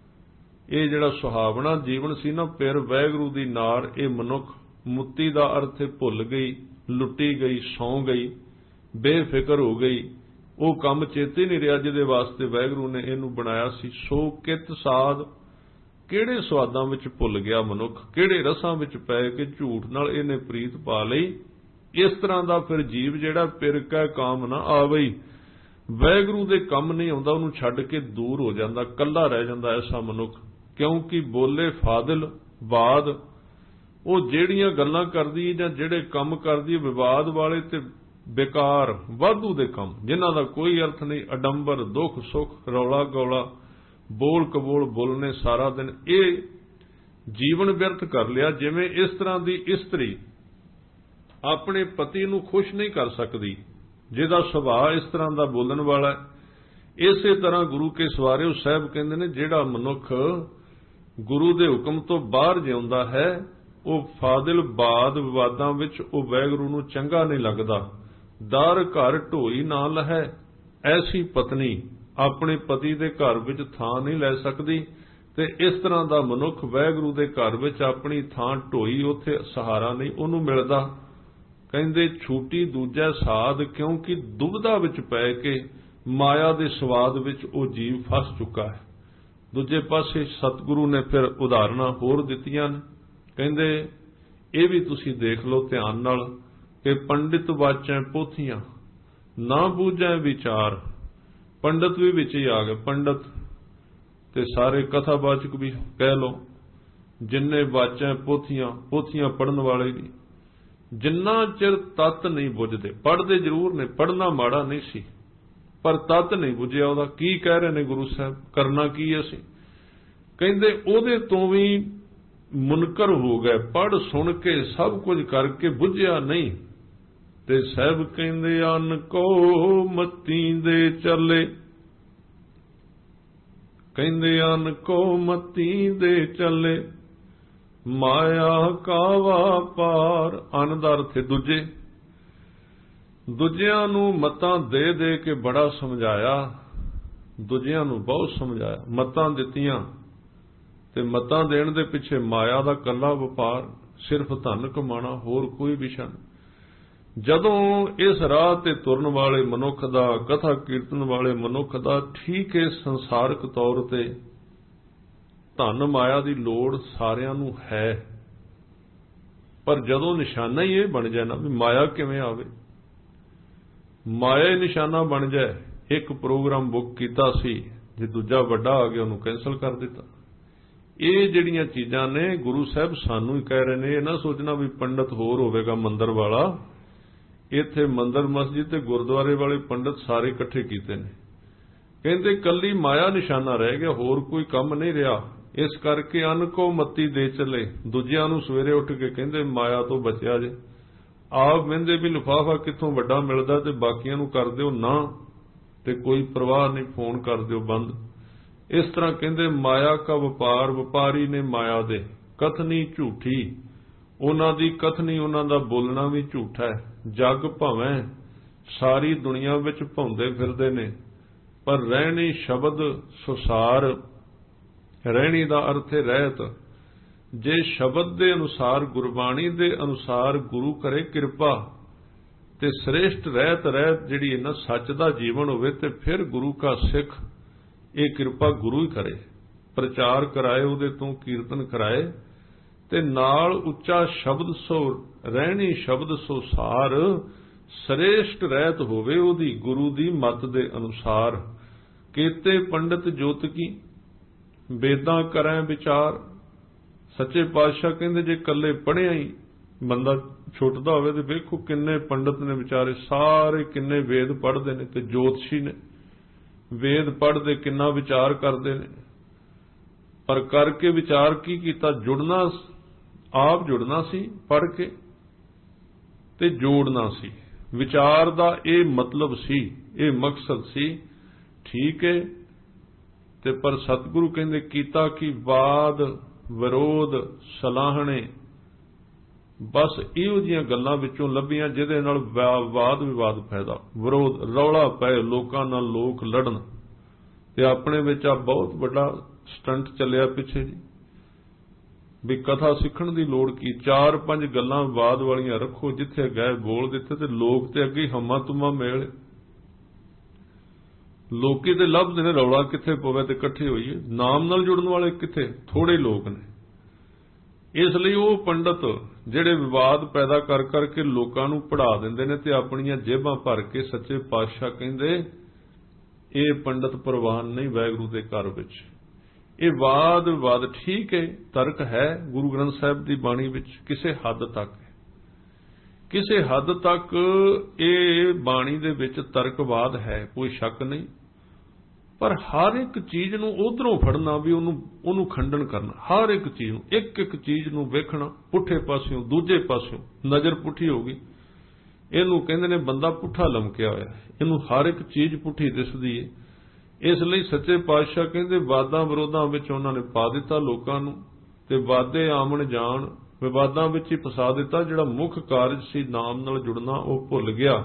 ਇਹ ਜਿਹੜਾ ਸੁਹਾਵਣਾ ਜੀਵਨ ਸੀ ਨਾ, ਪਿਰ ਵਾਹਿਗੁਰੂ ਦੀ ਨਾਰ, ਇਹ ਮਨੁੱਖ, ਮੁੱਤੀ ਦਾ ਅਰਥ ਭੁੱਲ ਗਈ, ਲੁੱਟੀ ਗਈ, ਸੌਂ ਗਈ, ਬੇਫਿਕਰ ਹੋ ਗਈ। ਉਹ ਕੰਮ ਚੇਤੇ ਨਹੀਂ ਰਿਹਾ ਜਿਹਦੇ ਵਾਸਤੇ ਵਾਹਿਗੁਰੂ ਨੇ ਇਹਨੂੰ ਬਣਾਇਆ ਸੀ। ਸੋ ਕਿਤ ਸਾਧ, ਕਿਹੜੇ ਸਵਾਦਾਂ ਵਿੱਚ ਭੁੱਲ ਗਿਆ ਮਨੁੱਖ, ਕਿਹੜੇ ਰਸਾਂ ਵਿੱਚ ਪੈ ਕੇ ਝੂਠ ਨਾਲ ਇਹਨੇ ਪ੍ਰੀਤ ਪਾ ਲਈ। ਇਸ ਤਰ੍ਹਾਂ ਦਾ ਫਿਰ ਜੀਵ ਜਿਹੜਾ ਪਿਰ ਕੈ ਕਾਮ ਨਾ ਆਵਈ, ਵਾਹਿਗੁਰੂ ਦੇ ਕੰਮ ਨਹੀਂ ਆਉਂਦਾ, ਉਹਨੂੰ ਛੱਡ ਕੇ ਦੂਰ ਹੋ ਜਾਂਦਾ, ਕੱਲਾ ਰਹਿ ਜਾਂਦਾ ਐਸਾ ਮਨੁੱਖ। ਕਿਉਂਕਿ ਬੋਲੇ ਫਾਦਿਲ ਬਾਦ, ਉਹ ਜਿਹੜੀਆਂ ਗੱਲਾਂ ਕਰਦੀ ਜਾਂ ਜਿਹੜੇ ਕੰਮ ਕਰਦੀ ਵਿਵਾਦ ਵਾਲੇ ਤੇ ਬੇਕਾਰ ਵਾਧੂ ਦੇ ਕੰਮ, ਜਿਨ੍ਹਾਂ ਦਾ ਕੋਈ ਅਰਥ ਨਹੀਂ, ਅਡੰਬਰ, ਦੁੱਖ ਸੁੱਖ, ਰੌਲਾ ਗੌਲਾ, ਬੋਲ ਕਬੋਲ ਬੋਲਨੇ ਸਾਰਾ ਦਿਨ, ਇਹ ਜੀਵਨ ਵਿਅਰਥ ਕਰ ਲਿਆ। ਜਿਵੇਂ ਇਸ ਤਰ੍ਹਾਂ ਦੀ ਇਸਤਰੀ ਆਪਣੇ ਪਤੀ ਨੂੰ ਖੁਸ਼ ਨਹੀਂ ਕਰ ਸਕਦੀ, ਜਿਹਦਾ ਸੁਭਾਅ ਇਸ ਤਰ੍ਹਾਂ ਦਾ ਬੋਲਣ ਵਾਲਾ ਹੈ, ਇਸੇ ਤਰ੍ਹਾਂ ਗੁਰੂ ਕੇ ਸਵਾਰਿਓ ਸਾਹਿਬ ਕਹਿੰਦੇ ਨੇ ਜਿਹੜਾ ਮਨੁੱਖ ਗੁਰੂ ਦੇ ਹੁਕਮ ਤੋਂ ਬਾਹਰ ਜਿਉਂਦਾ ਹੈ ਉਹ ਫਾਦਿਲ ਬਾਦ, ਵਿਵਾਦਾਂ ਵਿੱਚ ਉਹ ਵਾਹਿਗੁਰੂ ਨੂੰ ਚੰਗਾ ਨਹੀਂ ਲੱਗਦਾ। ਦਰ ਘਰ ਢੋਈ ਨਾ ਲਹੈ, ਐਸੀ ਪਤਨੀ ਆਪਣੇ ਪਤੀ ਦੇ ਘਰ ਵਿੱਚ ਥਾਂ ਨਹੀਂ ਲੈ ਸਕਦੀ। ਤੇ ਇਸ ਤਰ੍ਹਾਂ ਦਾ ਮਨੁੱਖ ਵਾਹਿਗੁਰੂ ਦੇ ਘਰ ਵਿੱਚ ਆਪਣੀ ਥਾਂ ਢੋਈ, ਉੱਥੇ ਸਹਾਰਾ ਨਹੀਂ ਉਹਨੂੰ ਮਿਲਦਾ। ਕਹਿੰਦੇ ਛੂਟੀ ਦੂਜਾ ਸਾਧ, ਕਿਉਂਕਿ ਦੁਬਿਧਾ ਵਿੱਚ ਪੈ ਕੇ ਮਾਇਆ ਦੇ ਸਵਾਦ ਵਿੱਚ ਉਹ ਜੀਵ ਫਸ ਚੁੱਕਾ ਹੈ। ਦੂਜੇ ਪਾਸੇ ਸਤਿਗੁਰੂ ਨੇ ਫਿਰ ਉਦਾਹਰਨਾਂ ਹੋਰ ਦਿੱਤੀਆਂ ਨੇ। ਕਹਿੰਦੇ ਇਹ ਵੀ ਤੁਸੀਂ ਦੇਖ ਲਓ ਧਿਆਨ ਨਾਲ ਕਿ ਪੰਡਿਤ ਵਾਚੈ ਪੋਥੀਆਂ, ਨਾ ਬੂਝੈ ਵਿਚਾਰ। ਪੰਡਤ ਵੀ ਵਿੱਚ ਹੀ ਆ ਗਏ, ਪੰਡਤ ਤੇ ਸਾਰੇ ਕਥਾਵਾਚਕ ਵੀ ਕਹਿ ਲਓ, ਜਿੰਨੇ ਵਾਚੈ ਪੋਥੀਆਂ, ਪੋਥੀਆਂ ਪੜ੍ਹਨ ਵਾਲੇ ਵੀ, ਜਿੰਨਾ ਚਿਰ ਤੱਤ ਨਹੀਂ ਬੁੱਝਦੇ, ਪੜ੍ਹਦੇ ਜ਼ਰੂਰ ਨੇ, ਪੜ੍ਹਨਾ ਮਾੜਾ ਨਹੀਂ ਸੀ, ਪਰ ਤੱਤ ਨਹੀਂ ਬੁੱਝਿਆ ਉਹਦਾ। ਕੀ ਕਹਿ ਰਹੇ ਨੇ ਗੁਰੂ ਸਾਹਿਬ, ਕਰਨਾ ਕੀ ਅਸੀਂ? ਕਹਿੰਦੇ ਉਹਦੇ ਤੋਂ ਵੀ ਮੁਨਕਰ ਹੋ ਗਏ, ਪੜ੍ਹ ਸੁਣ ਕੇ ਸਭ ਕੁਝ ਕਰਕੇ ਬੁੱਝਿਆ ਨਹੀਂ। ਤੇ ਸਾਹਿਬ ਕਹਿੰਦੇ ਅਨ ਕੋ ਮਤੀ ਦੇ ਚੱਲੇ, ਕਹਿੰਦੇ ਅਨ ਕੋ ਮਤੀ ਦੇ ਚੱਲੇ, ਮਾਇਆ ਕਾ ਵਾਪਾਰ। ਅਨ ਦਾ ਅਰਥ ਦੂਜੇ, ਦੂਜਿਆਂ ਨੂੰ ਮਤਾਂ ਦੇ ਦੇ ਕੇ ਬੜਾ ਸਮਝਾਇਆ, ਦੂਜਿਆਂ ਨੂੰ ਬਹੁਤ ਸਮਝਾਇਆ, ਮਤਾਂ ਦਿੱਤੀਆਂ, ਤੇ ਮਤਾਂ ਦੇਣ ਦੇ ਪਿੱਛੇ ਮਾਇਆ ਦਾ ਕੱਲਾ ਵਪਾਰ, ਸਿਰਫ ਧਨ ਕਮਾਣਾ, ਹੋਰ ਕੋਈ ਵਿਸ਼ਾ ਨਹੀਂ। ਜਦੋਂ ਇਸ ਰਾਹ ਤੇ ਤੁਰਨ ਵਾਲੇ ਮਨੁੱਖ ਦਾ, ਕਥਾ ਕੀਰਤਨ ਵਾਲੇ ਮਨੁੱਖ ਦਾ ਠੀਕ ਹੈ ਸੰਸਾਰਕ ਤੌਰ ਤੇ ਧਨ ਮਾਇਆ ਦੀ ਲੋੜ ਸਾਰਿਆਂ ਨੂੰ ਹੈ, ਪਰ ਜਦੋਂ ਨਿਸ਼ਾਨਾ ਹੀ ਇਹ ਬਣ ਜਾਏ ਨਾ ਵੀ ਮਾਇਆ ਕਿਵੇਂ ਆਵੇ, ਮਾਇਆ ਹੀ ਨਿਸ਼ਾਨਾ ਬਣ ਜਾਏ। ਇੱਕ ਪ੍ਰੋਗਰਾਮ ਬੁੱਕ ਕੀਤਾ ਸੀ, ਜੇ ਦੂਜਾ ਵੱਡਾ ਆ ਗਿਆ ਉਹਨੂੰ ਕੈਂਸਲ ਕਰ ਦਿੱਤਾ। ਇਹ ਜਿਹੜੀਆਂ ਚੀਜ਼ਾਂ ਨੇ ਗੁਰੂ ਸਾਹਿਬ ਸਾਨੂੰ ਹੀ ਕਹਿ ਰਹੇ ਨੇ। ਇਹ ਨਾ ਸੋਚਣਾ ਵੀ ਪੰਡਤ ਹੋਰ ਹੋਵੇਗਾ ਮੰਦਰ ਵਾਲਾ, ਇੱਥੇ ਮੰਦਰ ਮਸਜਿਦ ਤੇ ਗੁਰਦੁਆਰੇ ਵਾਲੇ ਪੰਡਤ ਸਾਰੇ ਇਕੱਠੇ ਕੀਤੇ ਨੇ। ਕਹਿੰਦੇ ਕੱਲੀ ਮਾਇਆ ਨਿਸ਼ਾਨਾ ਰਹਿ ਗਿਆ, ਹੋਰ ਕੋਈ ਕੰਮ ਨਹੀਂ ਰਿਹਾ। ਇਸ ਕਰਕੇ ਅਨ ਕੋ ਮਤੀ ਦੇ ਚੱਲੇ, ਦੂਜਿਆਂ ਨੂੰ ਸਵੇਰੇ ਉੱਠ ਕੇ ਕਹਿੰਦੇ ਮਾਇਆ ਤੋਂ ਬਚਿਆ ਜੇ, ਆਪ ਮਹਿੰਦੇ ਵੀ ਲਿਫਾਫਾ ਕਿੱਥੋਂ ਵੱਡਾ ਮਿਲਦਾ ਤੇ ਬਾਕੀਆਂ ਨੂੰ ਕਰ ਦਿਓ ਨਾ, ਤੇ ਕੋਈ ਪਰਵਾਹ ਨਹੀਂ, ਫੋਨ ਕਰ ਦਿਓ ਬੰਦ। ਇਸ ਤਰ੍ਹਾਂ ਕਹਿੰਦੇ ਮਾਇਆ ਕਾ ਵਪਾਰ, ਵਪਾਰੀ ਨੇ ਮਾਇਆ ਦੇ, ਕਥਨੀ ਝੂਠੀ, ਉਹਨਾਂ ਦੀ ਕਥਨੀ, ਉਹਨਾਂ ਦਾ ਬੋਲਣਾ ਵੀ ਝੂਠਾ ਹੈ। ਜਗ ਭਾਵੇਂ ਸਾਰੀ ਦੁਨੀਆ ਵਿੱਚ ਭੌਂਦੇ ਫਿਰਦੇ ਨੇ, ਪਰ ਰਹਿਣੀ ਸ਼ਬਦ ਸੁਸਾਰ। ਰਹਿਣੀ ਦਾ ਅਰਥ ਹੈ ਰਹਿਤ। ਜੇ ਸ਼ਬਦ ਦੇ ਅਨੁਸਾਰ, ਗੁਰਬਾਣੀ ਦੇ ਅਨੁਸਾਰ ਗੁਰੂ ਕਰੇ ਕਿਰਪਾ, ਤੇ ਸ੍ਰੇਸ਼ਟ ਰਹਿਤ ਰਹਿਤ ਜਿਹੜੀ ਇਹਨਾਂ ਸੱਚ ਦਾ ਜੀਵਨ ਹੋਵੇ ਤੇ ਫਿਰ ਗੁਰੂ ਕਾ ਸਿੱਖ ਇਹ ਕਿਰਪਾ ਗੁਰੂ ਹੀ ਕਰੇ, ਪ੍ਰਚਾਰ ਕਰਾਏ, ਉਹਦੇ ਤੋਂ ਕੀਰਤਨ ਕਰਾਏ ਤੇ ਨਾਲ ਉੱਚਾ ਸ਼ਬਦ ਸੋ ਰਹਿਣੀ ਸ਼ਬਦ ਸੋ ਸਾਰ, ਸ੍ਰੇਸ਼ਟ ਰਹਿਤ ਹੋਵੇ ਉਹਦੀ ਗੁਰੂ ਦੀ ਮੱਤ ਦੇ ਅਨੁਸਾਰ। ਕੀਤੇ ਪੰਡਿਤ ਜੋਤ ਕੀ ਵੇਦਾਂ ਕਰੈ ਵਿਚਾਰ। ਸੱਚੇ ਪਾਤਸ਼ਾਹ ਕਹਿੰਦੇ ਜੇ ਇਕੱਲੇ ਪੜ੍ਹਿਆ ਹੀ ਬੰਦਾ ਛੁੱਟਦਾ ਹੋਵੇ ਤੇ ਵੇਖੋ ਕਿੰਨੇ ਪੰਡਿਤ ਨੇ ਵਿਚਾਰੇ, ਸਾਰੇ ਕਿੰਨੇ ਵੇਦ ਪੜ੍ਹਦੇ ਨੇ ਤੇ ਜੋਤਸ਼ੀ ਨੇ, ਵੇਦ ਪੜ੍ਹਦੇ ਕਿੰਨਾ ਵਿਚਾਰ ਕਰਦੇ ਨੇ, ਪਰ ਕਰਕੇ ਵਿਚਾਰ ਕੀ ਕੀਤਾ? ਜੁੜਨਾ, ਆਪ ਜੁੜਨਾ ਸੀ ਪੜ੍ਹ ਕੇ ਤੇ ਜੋੜਨਾ ਸੀ। ਵਿਚਾਰ ਦਾ ਇਹ ਮਤਲਬ ਸੀ, ਇਹ ਮਕਸਦ ਸੀ, ਠੀਕ ਹੈ। ਤੇ ਪਰ ਸਤਿਗੁਰੂ ਕਹਿੰਦੇ ਕੀਤਾ ਕਿ ਵਾਦ ਵਿਰੋਧ ਸਲਾਹਣੇ, ਬਸ ਇਹੋ ਜਿਹੀਆਂ ਗੱਲਾਂ ਵਿੱਚੋਂ ਲੱਭੀਆਂ ਜਿਹਦੇ ਨਾਲ ਵਾਦ ਵਿਵਾਦ ਪੈਦਾ, ਵਿਰੋਧ, ਰੌਲਾ ਪਏ, ਲੋਕਾਂ ਨਾਲ ਲੋਕ ਲੜਨ। ਤੇ ਆਪਣੇ ਵਿੱਚ ਆ ਬਹੁਤ ਵੱਡਾ ਸਟੰਟ ਚੱਲਿਆ ਪਿੱਛੇ ਜੀ ਵੀ ਕਥਾ ਸਿੱਖਣ ਦੀ ਲੋੜ ਕੀ, 4-5 ਗੱਲਾਂ ਬਾਦ ਵਾਲੀਆਂ ਰੱਖੋ, ਜਿੱਥੇ ਗਏ ਬੋਲ ਦਿੱਤੇ ਤੇ ਲੋਕ ਤੇ ਅੱਗੇ ਹਮਾ ਤੁਮਾ ਮੇਲ। ਲੋਕੀ ਤੇ ਲੱਭਦੇ ਨੇ ਰੌਲਾ ਕਿੱਥੇ ਪਵੇ ਤੇ ਇਕੱਠੇ ਹੋਈਏ, ਨਾਮ ਨਾਲ ਜੁੜਨ ਵਾਲੇ ਕਿੱਥੇ, ਥੋੜੇ ਲੋਕ ਨੇ। ਇਸ ਲਈ ਉਹ ਪੰਡਤ ਜਿਹੜੇ ਵਿਵਾਦ ਪੈਦਾ ਕਰ ਕਰਕੇ ਲੋਕਾਂ ਨੂੰ ਪੜ੍ਹਾ ਦਿੰਦੇ ਨੇ ਤੇ ਆਪਣੀਆਂ ਜੇਬਾਂ ਭਰ ਕੇ, ਸੱਚੇ ਪਾਤਸ਼ਾਹ ਕਹਿੰਦੇ ਇਹ ਪੰਡਤ ਪ੍ਰਵਾਨ ਨਹੀਂ ਵਾਹਿਗੁਰੂ ਦੇ ਘਰ ਵਿੱਚ। ਇਹ ਵਾਦ ਵਿਵਾਦ ਠੀਕ ਹੈ, ਤਰਕ ਹੈ ਗੁਰੂ ਗ੍ਰੰਥ ਸਾਹਿਬ ਦੀ ਬਾਣੀ ਵਿੱਚ ਕਿਸੇ ਹੱਦ ਤੱਕ, ਕਿਸੇ ਹੱਦ ਤੱਕ ਇਹ ਬਾਣੀ ਦੇ ਵਿੱਚ ਤਰਕਵਾਦ ਹੈ, ਕੋਈ ਸ਼ੱਕ ਨਹੀਂ। ਪਰ ਹਰ ਇੱਕ ਚੀਜ਼ ਨੂੰ ਉਧਰੋਂ ਫੜਨਾ ਵੀ ਉਹਨੂੰ ਖੰਡਨ ਕਰਨਾ, ਹਰ ਇੱਕ ਚੀਜ਼ ਨੂੰ, ਇੱਕ ਇੱਕ ਚੀਜ਼ ਨੂੰ ਵੇਖਣਾ ਪੁੱਠੇ ਪਾਸਿਓਂ, ਦੂਜੇ ਪਾਸਿਓਂ, ਨਜ਼ਰ ਪੁੱਠੀ ਹੋ ਗਈ। ਇਹਨੂੰ ਕਹਿੰਦੇ ਨੇ ਬੰਦਾ ਪੁੱਠਾ ਲਮਕਿਆ ਹੋਇਆ, ਇਹਨੂੰ ਹਰ ਇੱਕ ਚੀਜ਼ ਪੁੱਠੀ ਦਿਸਦੀ ਹੈ। ਇਸ ਲਈ ਸੱਚੇ ਪਾਤਸ਼ਾਹ ਕਹਿੰਦੇ ਵਾਦਾਂ ਵਿਰੋਧਾਂ ਵਿੱਚ ਉਹਨਾਂ ਨੇ ਪਾ ਦਿੱਤਾ ਲੋਕਾਂ ਨੂੰ ਤੇ ਵਾਦੇ ਆਮਣ ਜਾਣ, ਵਿਵਾਦਾਂ ਵਿੱਚ ਹੀ ਫਸਾ ਦਿੱਤਾ। ਜਿਹੜਾ ਮੁੱਖ ਕਾਰਜ ਸੀ ਨਾਮ ਨਾਲ ਜੁੜਨਾ ਉਹ ਭੁੱਲ ਗਿਆ।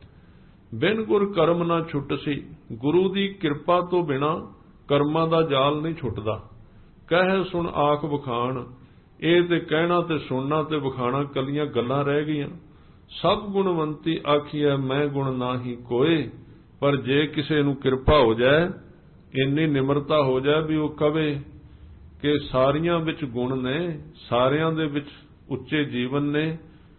ਬਿਨ ਗੁਰ ਕਰਮ ਨਾ ਛੁੱਟ ਸੀ, ਗੁਰੂ ਦੀ ਕਿਰਪਾ ਤੋਂ ਬਿਨਾ ਕਰਮਾਂ ਦਾ ਜਾਲ ਨਹੀਂ ਛੁੱਟਦਾ। ਕਹਿ ਸੁਣ ਆਖ ਵਿਖਾਣ, ਇਹ ਤੇ ਕਹਿਣਾ ਤੇ ਸੁਣਨਾ ਤੇ ਵਿਖਾਣਾ ਕੱਲੀਆਂ ਗੱਲਾਂ ਰਹਿ ਗਈਆਂ। ਸਭ ਗੁਣਵੰਤੀ ਆਖੀਐ ਮੈਂ ਗੁਣ ਨਾਹੀ ਕੋਏ, ਪਰ ਜੇ ਕਿਸੇ ਨੂੰ ਕਿਰਪਾ ਹੋ ਜਾਏ, ਇੰਨੀ ਨਿਮਰਤਾ ਹੋ ਜਾਏ ਵੀ ਉਹ ਕਵੇ ਕਿ ਸਾਰੀਆਂ ਵਿੱਚ ਗੁਣ ਨੇ, ਸਾਰਿਆਂ ਦੇ ਵਿੱਚ ਉੱਚੇ ਜੀਵਨ ਨੇ,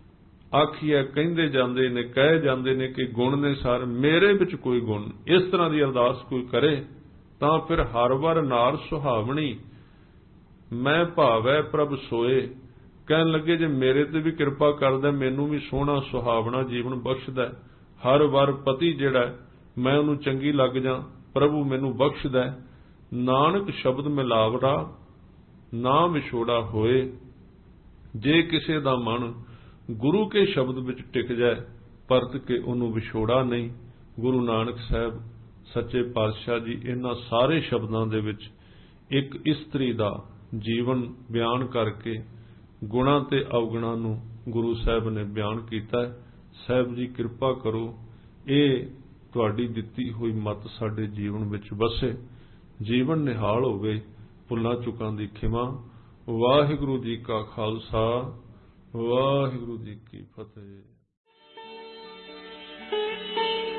ਆਖੀਏ ਕਹਿੰਦੇ ਜਾਂਦੇ ਨੇ, ਕਹੇ ਜਾਂਦੇ ਨੇ ਕਿ ਗੁਣ ਨੇ ਸਾਰੇ, ਮੇਰੇ ਵਿੱਚ ਕੋਈ ਗੁਣ, ਇਸ ਤਰ੍ਹਾਂ ਦੀ ਅਰਦਾਸ ਕੋਈ ਕਰੇ ਤਾਂ ਫਿਰ ਹਰ ਵਾਰ ਨਾਰ ਸੁਹਾਵਣੀ ਮੈਂ ਭਾਵੈ ਪ੍ਰਭ ਸੋਏ। ਕਹਿਣ ਲੱਗੇ ਜੇ ਮੇਰੇ ਤੇ ਵੀ ਕਿਰਪਾ ਕਰਦਾ, ਮੈਨੂੰ ਵੀ ਸੋਹਣਾ ਸੁਹਾਵਣਾ ਜੀਵਨ ਬਖਸ਼ਦਾ, ਹਰ ਵਾਰ ਪਤੀ ਜਿਹੜਾ ਮੈਂ ਉਹਨੂੰ ਚੰਗੀ ਲੱਗ ਜਾ, ਪ੍ਰਭੂ ਮੈਨੂੰ ਬਖਸ਼ਦਾ। ਨਾਨਕ ਸ਼ਬਦ ਮਿਲਾਵੜਾ ਨਾ ਵਿਛੋੜਾ ਹੋਏ। ਜੇ ਕਿਸੇ ਦਾ ਮਨ ਗੁਰੂ ਕੇ ਸ਼ਬਦ ਵਿੱਚ ਟਿਕ ਜਾਏ, ਪਰਤ ਕੇ ਉਹਨੂੰ ਵਿਛੋੜਾ ਨਹੀਂ। ਗੁਰੂ ਨਾਨਕ ਸਾਹਿਬ ਸੱਚੇ ਪਾਤਸ਼ਾਹ ਜੀ ਇਹਨਾਂ ਸਾਰੇ ਸ਼ਬਦਾਂ ਦੇ ਵਿੱਚ ਇੱਕ ਇਸਤਰੀ ਦਾ ਜੀਵਨ ਬਿਆਨ ਕਰਕੇ ਗੁਣਾਂ ਤੇ ਅਵਗੁਣਾਂ ਨੂੰ ਗੁਰੂ ਸਾਹਿਬ ਨੇ ਬਿਆਨ ਕੀਤਾ ਹੈ। ਸਾਹਿਬ ਜੀ ਕਿਰਪਾ ਕਰੋ, ਇਹ ਤੁਹਾਡੀ ਦਿੱਤੀ ਹੋਈ ਮੱਤ ਸਾਡੇ ਜੀਵਨ ਵਿੱਚ ਵਸੇ, ਜੀਵਨ ਨਿਹਾਲ ਹੋਵੇ, ਭੁੱਲਾਂ ਚੁੱਕਾਂ ਦੀ ਖਿਮਾ। ਵਾਹਿਗੁਰੂ ਜੀ ਕਾ ਖਾਲਸਾ, ਵਾਹਿਗੁਰੂ ਜੀ ਕੀ ਫਤਿਹ।